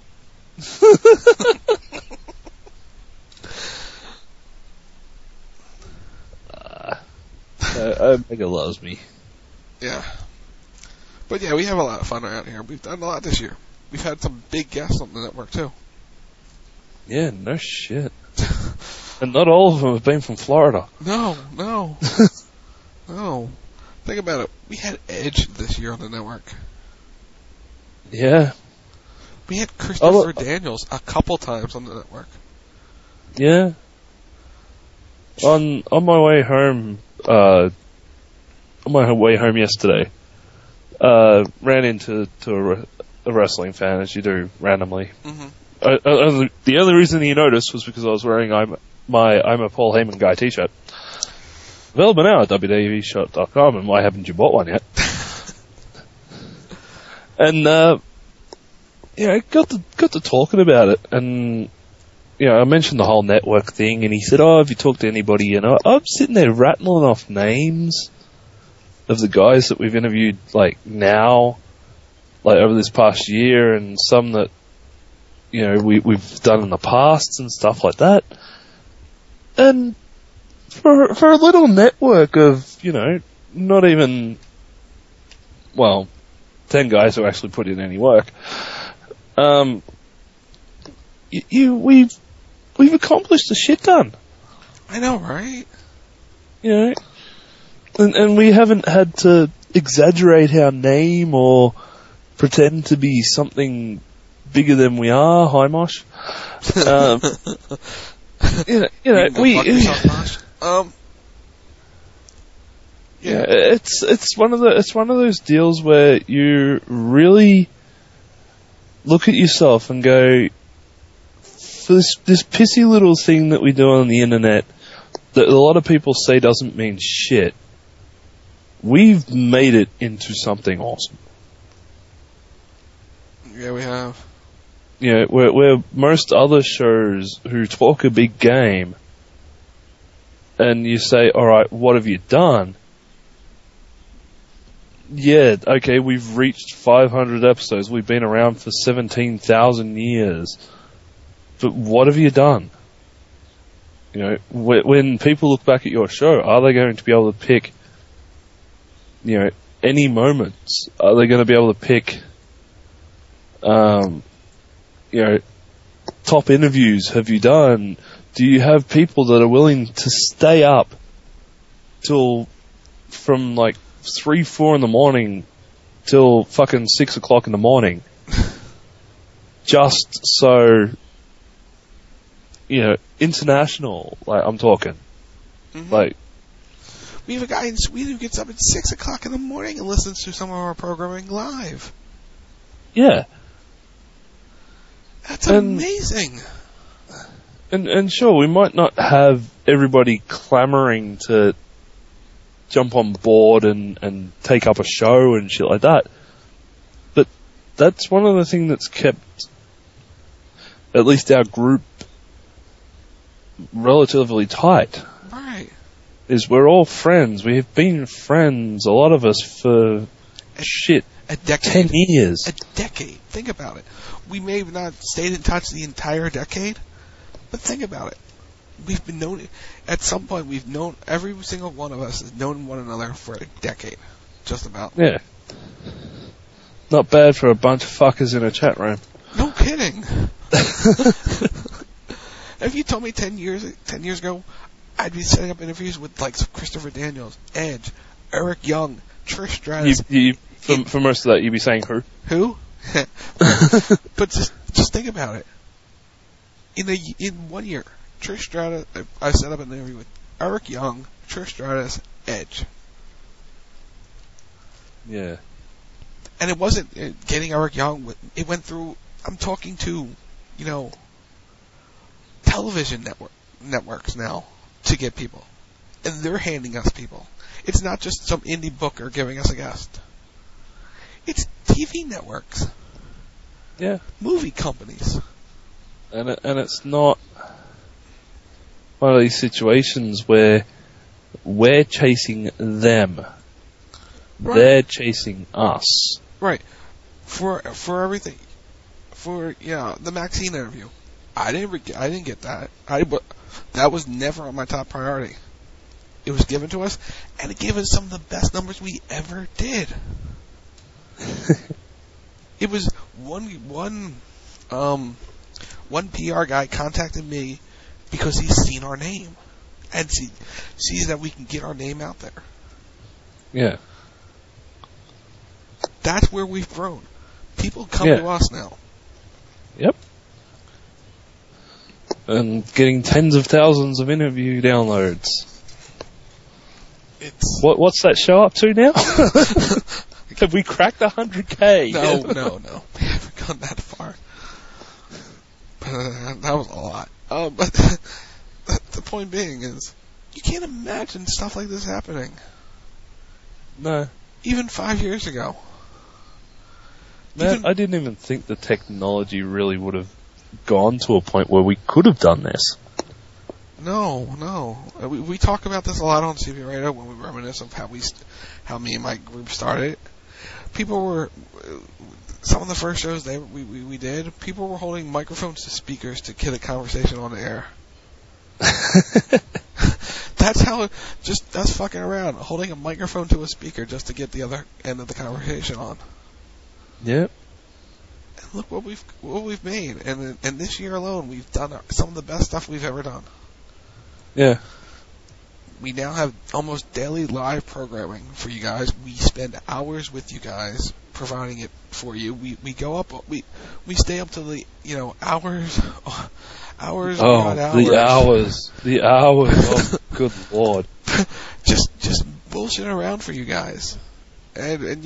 K: Omega loves me.
J: Yeah. But yeah, we have a lot of fun around here. We've done a lot this year. We've had some big guests on the network too.
K: Yeah, no shit. And not all of them have been from Florida.
J: No. No. Think about it. We had Edge this year on the network.
K: Yeah.
J: We had Christopher Daniels a couple times on the network.
K: Yeah. On my way home, yesterday, ran into a wrestling fan, as you do randomly.
J: Mm-hmm.
K: The only reason he noticed was because I was wearing I'm a Paul Heyman guy t-shirt. Available now at www.shop.com, and why haven't you bought one yet? And I got to talking about it, and I mentioned the whole network thing, and he said, "Oh, have you talked to anybody?" And I'm sitting there rattling off names of the guys that we've interviewed, now, over this past year, and some that we've done in the past and stuff like that. And for a little network of, not even, 10 guys who actually put in any work, we've accomplished a shit ton.
J: I know, right?
K: And we haven't had to exaggerate our name or pretend to be something bigger than we are. Hi, Mosh. It's one of those deals where you really look at yourself and go, for this pissy little thing that we do on the internet that a lot of people say doesn't mean shit, we've made it into something awesome.
J: Yeah, we have.
K: Where most other shows who talk a big game, and you say, alright, what have you done? yeah, okay, we've reached 500 episodes. We've been around for 17,000 years. But what have you done? You know, when people look back at your show, are they going to be able to pick, you know, any moments? Are they going to be able to pick, you know, top interviews have you done? Do you have people that are willing to stay up till from like 3, 4 in the morning till fucking 6 o'clock in the morning just so, you know, international, like I'm talking.
J: Mm-hmm.
K: Like,
J: we have a guy in Sweden who gets up at 6 o'clock in the morning and listens to some of our programming live.
K: yeah.
J: That's amazing.
K: And sure, we might not have everybody clamoring to jump on board and take up a show and shit like that. But that's one of the things that's kept at least our group relatively tight.
J: Right.
K: Is we're all friends. We have been friends, a lot of us, for
J: a decade.
K: 10 years.
J: A decade. Think about it. We may have not stayed in touch the entire decade, but think about it. We've been known, at some point we've known, every single one of us has known one another for a decade. Just about.
K: Yeah. Not bad for a bunch of fuckers in a chat room.
J: No kidding. If you told me 10 years ago, I'd be setting up interviews with like Christopher Daniels, Edge, Eric Young, Trish Stratus.
K: For most of that, you'd be saying who?
J: Who? But just think about it. In 1 year, Trish Stratus, I set up an interview with Eric Young, Trish Stratus, Edge.
K: Yeah.
J: And it wasn't getting Eric Young. It went through, I'm talking to, you know, television networks now to get people. And they're handing us people. It's not just some indie booker giving us a guest. It's TV networks.
K: Yeah.
J: Movie companies.
K: And it's not one of these situations where we're chasing them.
J: Right.
K: They're chasing us.
J: Right. For everything. For, the Maxine interview. I didn't get that. That was never on my top priority. It was given to us, and it gave us some of the best numbers we ever did. It was one PR guy contacted me because he's seen our name and sees that we can get our name out there.
K: Yeah.
J: That's where we've grown. People come to us now.
K: Yep. And getting tens of thousands of interview downloads. What's that show up to now? Have we cracked 100K?
J: No. We haven't gone that far. That was a lot. But the point being is, you can't imagine stuff like this happening.
K: No.
J: Even 5 years ago.
K: Man, I didn't even think the technology really would have gone to a point where we could have done this.
J: No. We talk about this a lot on CB Radio when we reminisce of how me and my group started. Some of the first shows we did, people were holding microphones to speakers to get a conversation on the air. That's fucking around, holding a microphone to a speaker just to get the other end of the conversation on.
K: Yep.
J: And look what we've made, and this year alone, we've done some of the best stuff we've ever done.
K: Yeah.
J: We now have almost daily live programming for you guys. We spend hours with you guys providing it for you. We go up, we stay up till the, hours. The hours. Oh, good Lord. Just bullshit around for you guys. And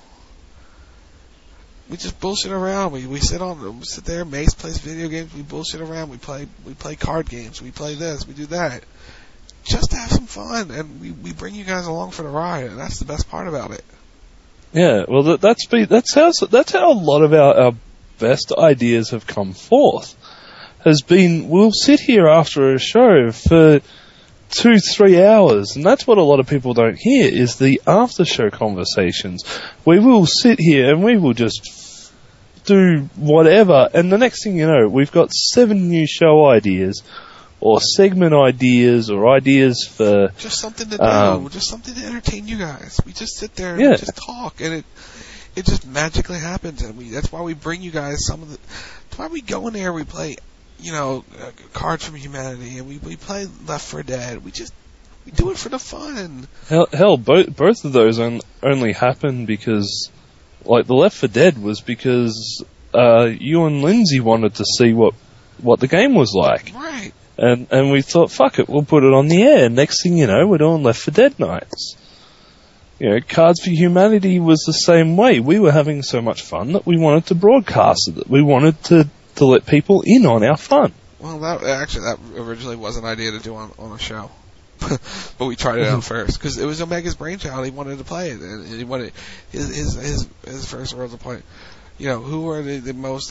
J: we just bullshit around. We sit there. Mace plays video games. We bullshit around. We play card games. We play this. We do that. Just to have some fun, and we bring you guys along for the ride, and that's the best part about it.
K: Yeah, well, that's how a lot of our best ideas have come forth. Has been, we'll sit here after a show for 2-3 hours, and that's what a lot of people don't hear, is the after-show conversations. We will sit here and we will just do whatever, and the next thing you know, we've got 7 new show ideas, or segment ideas, or ideas for...
J: Just something to do, just something to entertain you guys. We just sit there and we just talk, and it just magically happens, and that's why we bring you guys that's why we go in there, we play, Cards from Humanity, and we play Left 4 Dead. We do it for the fun.
K: Hell, both of those only happened because, like, the Left 4 Dead was because you and Lindsay wanted to see what the game was like.
J: Right.
K: And we thought, fuck it, we'll put it on the air. Next thing you know, we're doing Left 4 Dead nights. Cards for Humanity was the same way. We were having so much fun that we wanted to broadcast it. We wanted to let people in on our fun.
J: Well, that originally was an idea to do on a show. But we tried it out first, because it was Omega's brainchild. He wanted to play it, and he wanted his first words of point. Who are the most,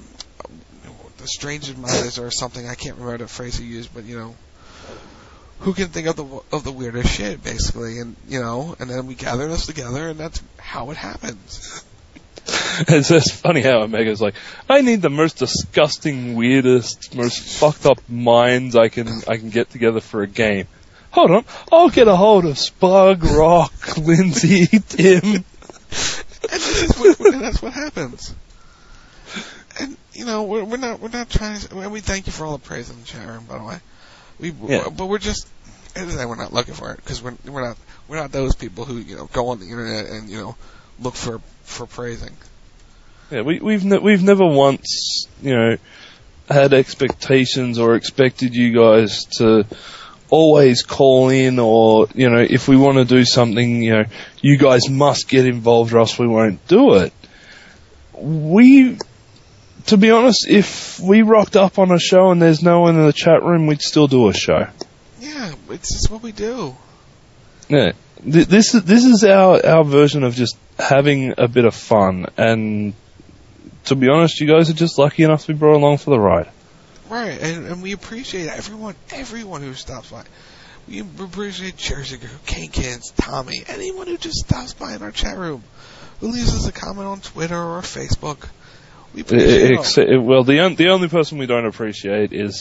J: the strangest minds or something, I can't remember the phrase he used, but, who can think of the weirdest shit, basically, and then we gather this together, and that's how it happens.
K: It's just funny how Omega's like, I need the most disgusting, weirdest, most fucked up minds I can get together for a game. Hold on, I'll get a hold of Spug, Rock, Lindsay, Tim.
J: And that's what happens. And we're not trying to. And we thank you for all the praise in the chat room, by the way. But we're just. We're not looking for it, because we're not those people who go on the internet and look for praising.
K: Yeah, we've never once had expectations or expected you guys to always call in, or if we want to do something, you guys must get involved or else we won't do it. To be honest, if we rocked up on a show and there's no one in the chat room, we'd still do a show.
J: Yeah, it's just what we do.
K: Yeah, this is our version of just having a bit of fun, and to be honest, you guys are just lucky enough to be brought along for the ride.
J: Right, and we appreciate everyone who stops by. We appreciate Jersey Girl, Kinkins, Tommy, anyone who just stops by in our chat room, who leaves us a comment on Twitter or Facebook. We appreciate it.
K: Well, the only person we don't appreciate is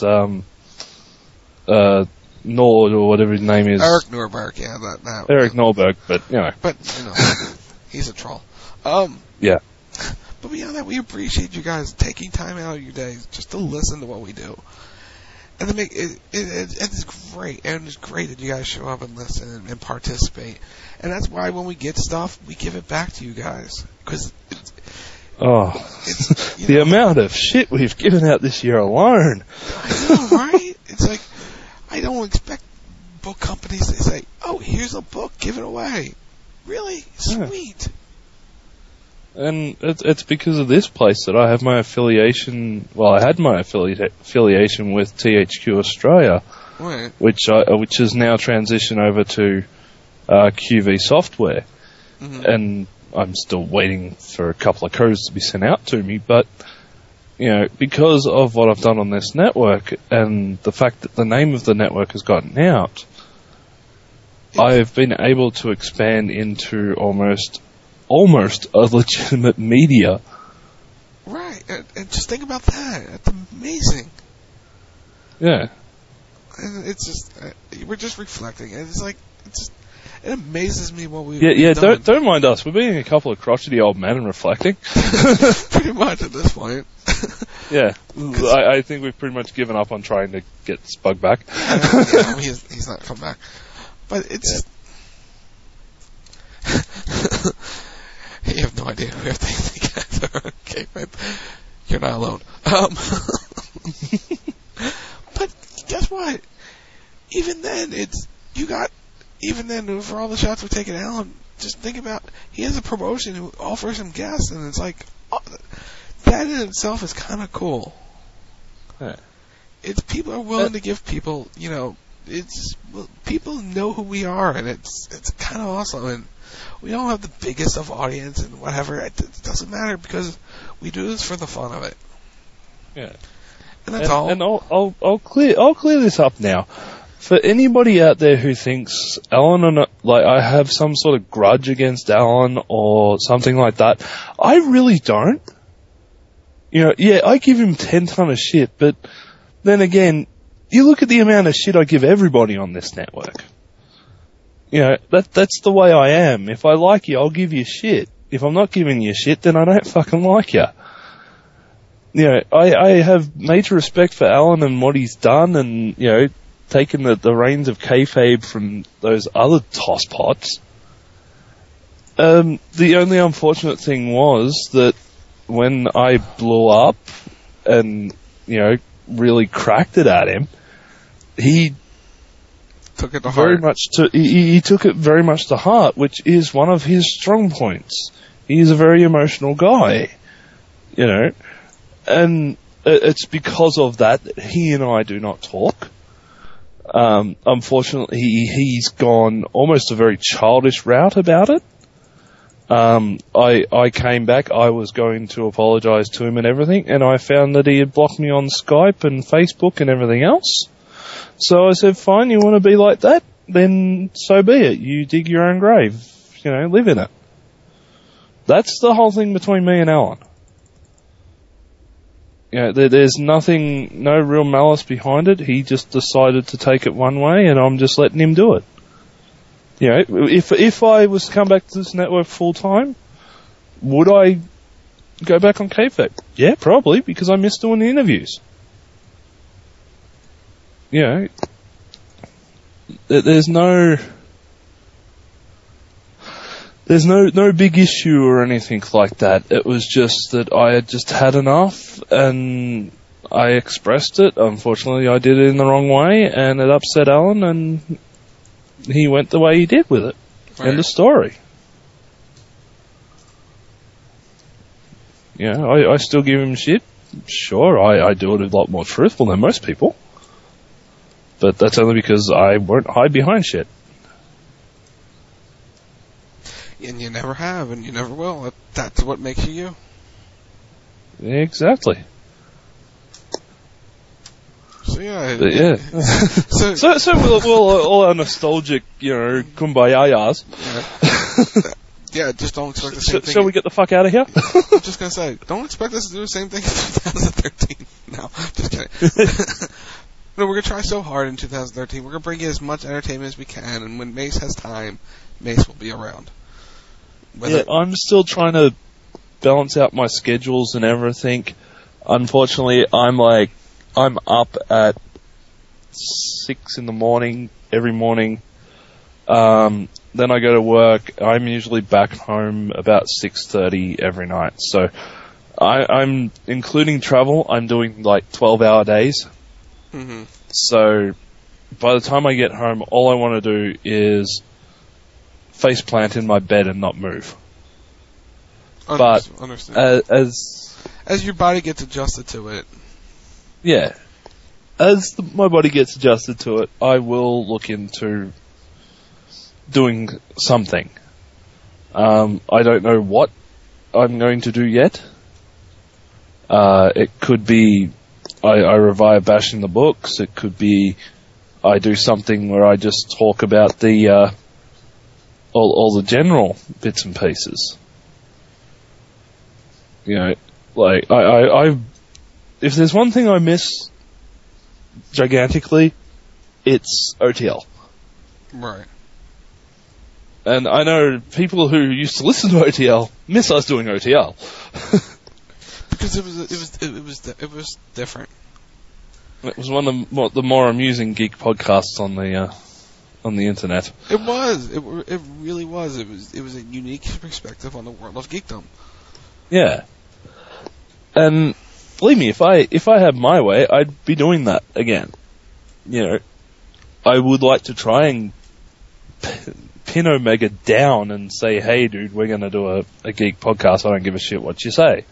K: Nord, or whatever his name is.
J: Eric Norberg, yeah, that.
K: Eric Norberg, but
J: But he's a troll.
K: Yeah.
J: But beyond that, we appreciate you guys taking time out of your days just to listen to what we do, and to make it's great, and it's great that you guys show up and listen and participate, and that's why when we get stuff, we give it back to you guys, because
K: the amount of shit we've given out this year alone.
J: I know, right? It's like, I don't expect book companies to say, "Oh, here's a book, give it away." Really? Sweet.
K: And it's because of this place that I have my affiliation. Well, I had my affiliation with THQ Australia,
J: right,
K: which has now transitioned over to QV Software, and I'm still waiting for a couple of codes to be sent out to me. But because of what I've done on this network and the fact that the name of the network has gotten out, I've been able to expand into almost a legitimate media.
J: Right, and just think about that. It's amazing.
K: Yeah.
J: And it's just, we're just reflecting. And it's like, it amazes me what we've
K: done. Don't mind us. We're being a couple of crotchety old men and reflecting.
J: Pretty much at this point.
K: Yeah. I think we've pretty much given up on trying to get Spug back.
J: Yeah, he's not come back. But it's... You have no idea who everything guys are. Okay, but you're not alone. But guess what? Even then, even then, for all the shots we're taking Alan, just think about, he has a promotion who offers him guests, and it's like, that in itself is kind of cool.
K: Yeah.
J: It's people are willing to give people, people know who we are, and it's kind of awesome. And we don't have the biggest of audience and whatever. It doesn't matter, because we do this for the fun of it.
K: Yeah.
J: And that's all.
K: And I'll clear this up now. For anybody out there who thinks Alan and I have some sort of grudge against Alan or something like that, I really don't. Yeah, I give him 10 ton of shit, but then again, you look at the amount of shit I give everybody on this network. That's the way I am. If I like you, I'll give you shit. If I'm not giving you shit, then I don't fucking like you. I have major respect for Alan and what he's done and, taken the reins of kayfabe from those other tosspots. The only unfortunate thing was that when I blew up and, really cracked it at him, he
J: took it to heart.
K: He took it very much to heart, which is one of his strong points. He's a very emotional guy, and it's because of that he and I do not talk. Unfortunately, he's gone almost a very childish route about it. I came back, I was going to apologise to him and everything, and I found that he had blocked me on Skype and Facebook and everything else. So I said, fine, you want to be like that? Then so be it. You dig your own grave. Live in it. That's the whole thing between me and Alan. There's nothing, no real malice behind it. He just decided to take it one way, and I'm just letting him do it. If I was to come back to this network full time, would I go back on kayfabe? Yeah, probably, because I miss doing the interviews. There's no big issue or anything like that. It was just that I had just had enough, and I expressed it. Unfortunately, I did it in the wrong way, and it upset Alan, and he went the way he did with it. Right. End of story. I still give him shit. Sure, I do it a lot more truthful than most people. But that's only because I won't hide behind shit.
J: And you never have, and you never will. That's what makes you you.
K: Exactly.
J: So yeah.
K: But yeah. so we'll all our nostalgic, kumbayayas.
J: Yeah, just don't expect the same thing.
K: Shall we get the fuck out of here?
J: I'm just gonna say, don't expect us to do the same thing in 2013. No, just kidding. No, we're gonna try so hard in 2013. We're gonna bring you as much entertainment as we can, and when Mace has time, Mace will be around.
K: I'm still trying to balance out my schedules and everything. Unfortunately, I'm up at 6 in the morning every morning. Then I go to work. I'm usually back home about 6:30 every night. So I'm including travel. I'm doing 12-hour days.
J: Mm-hmm.
K: So by the time I get home, all I want to do is face plant in my bed and not move.
J: Understand. As your body gets adjusted to it.
K: Yeah. As my body gets adjusted to it, I will look into doing something. I don't know what I'm going to do yet. It could be I revive Bashing the Books. It could be I do something where I just talk about the all the general bits and pieces. I if there's one thing I miss gigantically, it's OTL.
J: Right.
K: And I know people who used to listen to OTL miss us doing OTL.
J: Because it was different.
K: It was one of the more amusing geek podcasts on the internet.
J: It was. It really was. It was a unique perspective on the world of geekdom.
K: Yeah. And believe me, if I had my way, I'd be doing that again. I would like to try and pin Omega down and say, hey dude, we're going to do a geek podcast. I don't give a shit what you say.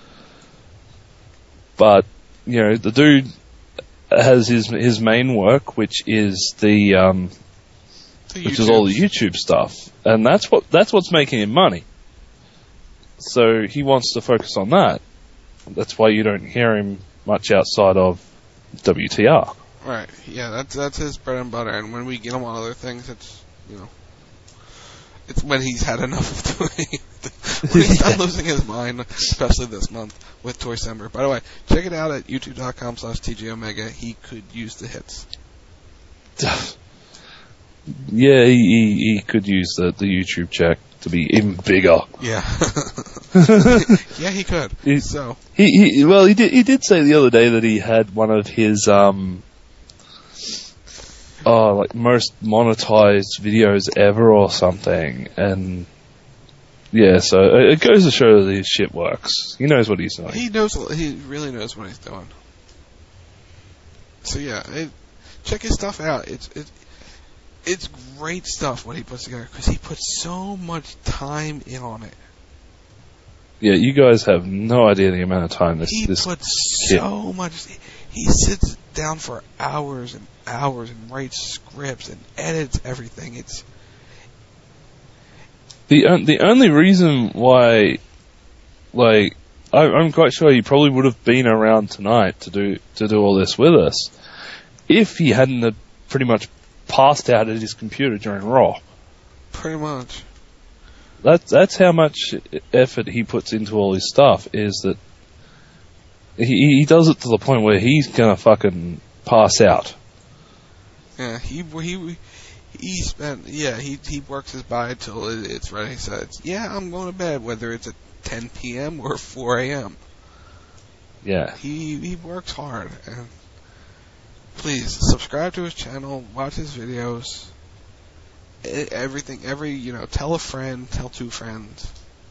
K: But, the dude has his main work, which is which is all the YouTube stuff. And that's what's making him money. So he wants to focus on that. That's why you don't hear him much outside of WTR.
J: Right. Yeah, that's his bread and butter. And when we get him on other things, it's, you know, it's when he's had enough of doing it. When he's not losing his mind, especially this month with Toycember. By the way, check it out at youtube.com/TJOmega. He could use the hits.
K: Yeah, he could use the YouTube check to be even bigger.
J: Yeah. Yeah, he could.
K: He did say the other day that he had one of his like most monetized videos ever or something, and yeah, so it goes to show that his shit works. He knows what he's doing.
J: He really knows what he's doing. So yeah, check his stuff out. It's great stuff what he puts together, because he puts so much time in on it.
K: Yeah, you guys have no idea the amount of time this
J: puts so much. He sits down for hours and hours and writes scripts and edits everything. It's
K: the only reason why, like, I'm quite sure he probably would have been around tonight to do all this with us if he hadn't had pretty much passed out at his computer during Raw.
J: Pretty much.
K: That's how much effort he puts into all his stuff, is that he does it to the point where he's gonna fucking pass out.
J: Yeah, he works his body till it's ready. He says, yeah, I'm going to bed, whether it's at 10 p.m. or 4 a.m.
K: Yeah.
J: He works hard. And please, subscribe to his channel, watch his videos, everything, tell a friend, tell 2 friends.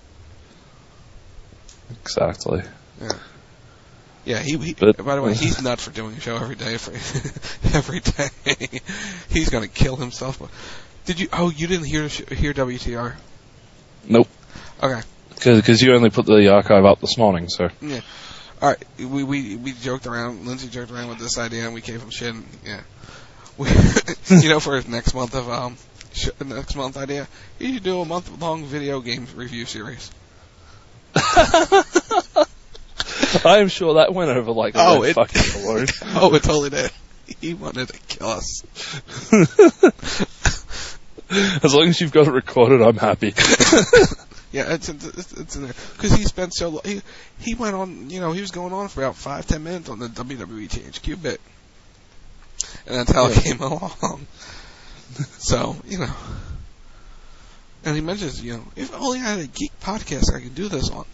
K: Exactly.
J: Yeah. Yeah, by the way, he's nuts for doing a show every day. Every day. He's going to kill himself. You didn't hear WTR?
K: Nope.
J: Okay.
K: Because you only put the archive up this morning, so.
J: Yeah. Alright, we joked around, Lindsay joked around with this idea, and we gave him shit, and, yeah. For his next month idea, he should do a month-long video game review series.
K: I am sure that went over like a fucking balloon.
J: Oh, it totally did. He wanted to kill us.
K: As long as you've got it recorded, I'm happy.
J: Yeah, it's in there. Because he spent so long. He went on, he was going on for about 5-10 minutes on the WWE THQ bit. And that's how it came along. So, And he mentions, if only I had a geek podcast I could do this on.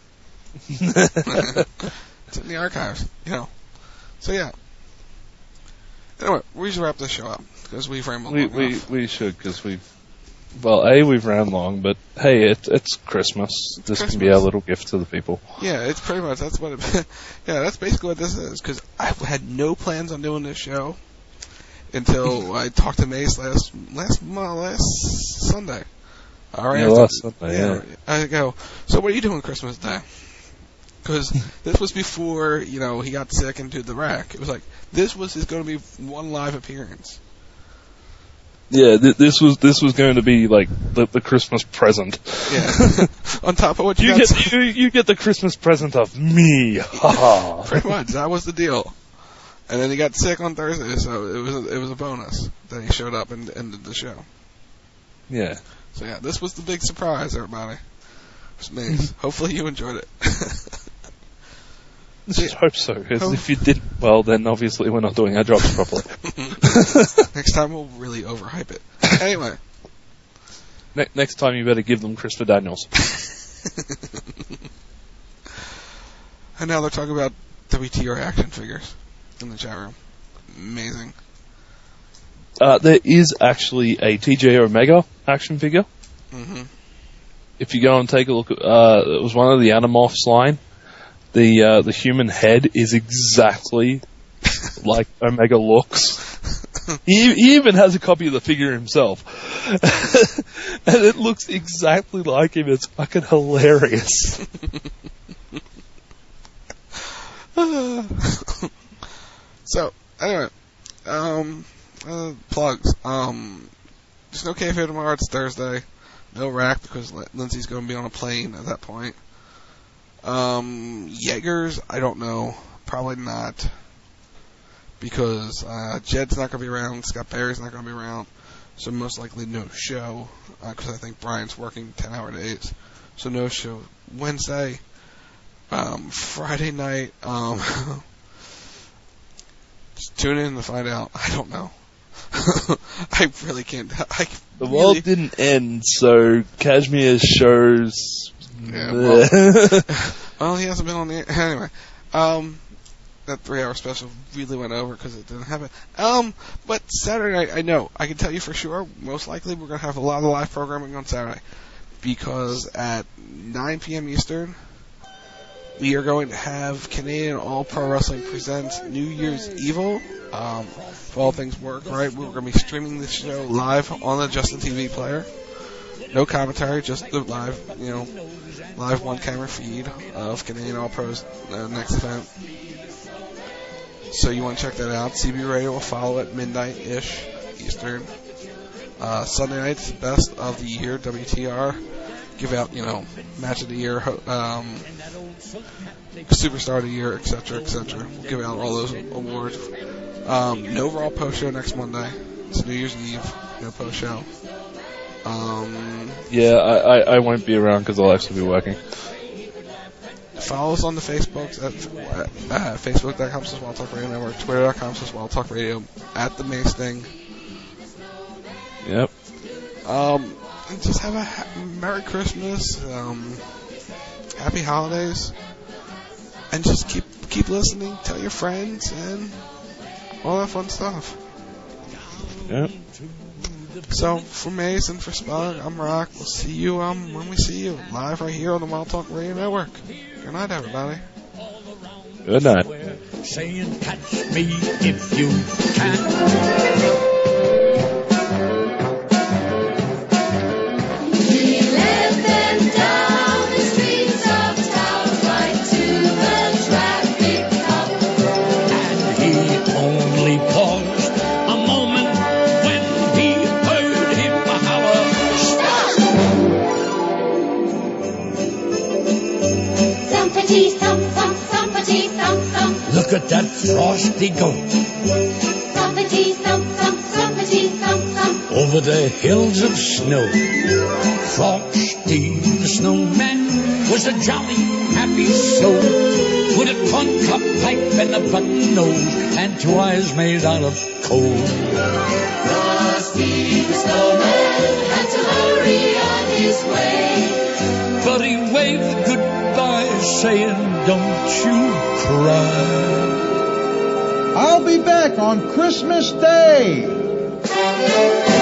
J: It's in the archives, So yeah. Anyway, we should wrap this show up because we've rambled long enough.
K: We should, because we've ran long, but hey, it's Christmas. This can be our little gift to the people.
J: Yeah, it's pretty much that's basically what this is. Because I had no plans on doing this show until I talked to Mace last Sunday. All right,
K: last Sunday. Yeah.
J: I go. So what are you doing Christmas Day? Because this was before, he got sick and did the rack. It was like, this was going to be one live appearance.
K: Yeah, this was going to be like the Christmas present.
J: Yeah. On top of what you
K: get the Christmas present of me.
J: Pretty much, that was the deal. And then he got sick on Thursday, so it was a bonus that he showed up and ended the show.
K: Yeah.
J: So yeah, this was the big surprise, everybody. It was me. Hopefully you enjoyed it.
K: Just hope so, because if you didn't, well, then obviously we're not doing our jobs properly.
J: Next time we'll really overhype it. Anyway.
K: Next time you better give them Christopher Daniels.
J: And now they're talking about WTR action figures in the chat room. Amazing.
K: There is actually a TJ Omega action figure.
J: Mm-hmm.
K: If you go and take a look at, it was one of the Animorphs line. The human head is exactly like Omega looks. He even has a copy of the figure himself. And it looks exactly like him. It's fucking hilarious.
J: So, anyway, plugs. There's no cafe tomorrow, it's Thursday. No rack because Lindsay's going to be on a plane at that point. Jaegers, I don't know. Probably not. because Jed's not going to be around, Scott Barry's not going to be around, so most likely no show, because I think Brian's working 10-hour days. So no show Wednesday. Friday night, just tune in to find out. I don't know. I really can't.
K: The world didn't end, so Kashmir's shows.
J: Yeah, well, he hasn't been on the air. Anyway, that 3-hour special really went over because it didn't happen. But Saturday night, I know. I can tell you for sure, most likely we're going to have a lot of live programming on Saturday. Because at 9 p.m. Eastern, we are going to have Canadian All Pro Wrestling presents New Year's Evil. If all things work right, we're going to be streaming this show live on the Justin TV player. No commentary, just the live, live one-camera feed of Canadian All Pro's next event. So you want to check that out. CB Radio will follow at midnight-ish Eastern. Sunday night's Best of the Year, WTR. Give out, Match of the Year, Superstar of the Year, etc., etc. We'll give out all those awards. No Raw post show next Monday. It's New Year's Eve. No post show.
K: Yeah, I won't be around because I'll actually be working.
J: Follow us on the Facebooks at Facebook.com/WildTalkRadio Network, Twitter.com/WildTalkRadio, at the Mace Thing.
K: Yep.
J: And just have a Merry Christmas, Happy Holidays, and just keep listening, tell your friends, and all that fun stuff.
K: Yep.
J: So, for Mace and for Spud, I'm Rock. We'll see you when we see you, live right here on the Wild Talk Radio Network. Good night, everybody.
K: Good night.
P: Saying, catch me if you can. Look at that frosty goat.
I: Thumpity, thump, thump, thumpity, thump, thump.
P: Over the hills of snow. Frosty the snowman was a jolly, happy soul, with a corncob pipe and a button nose and 2 eyes made out of coal.
I: Frosty the snowman had to hurry on his way,
P: but he waved goodbye, saying, don't you cry.
R: I'll be back on Christmas Day.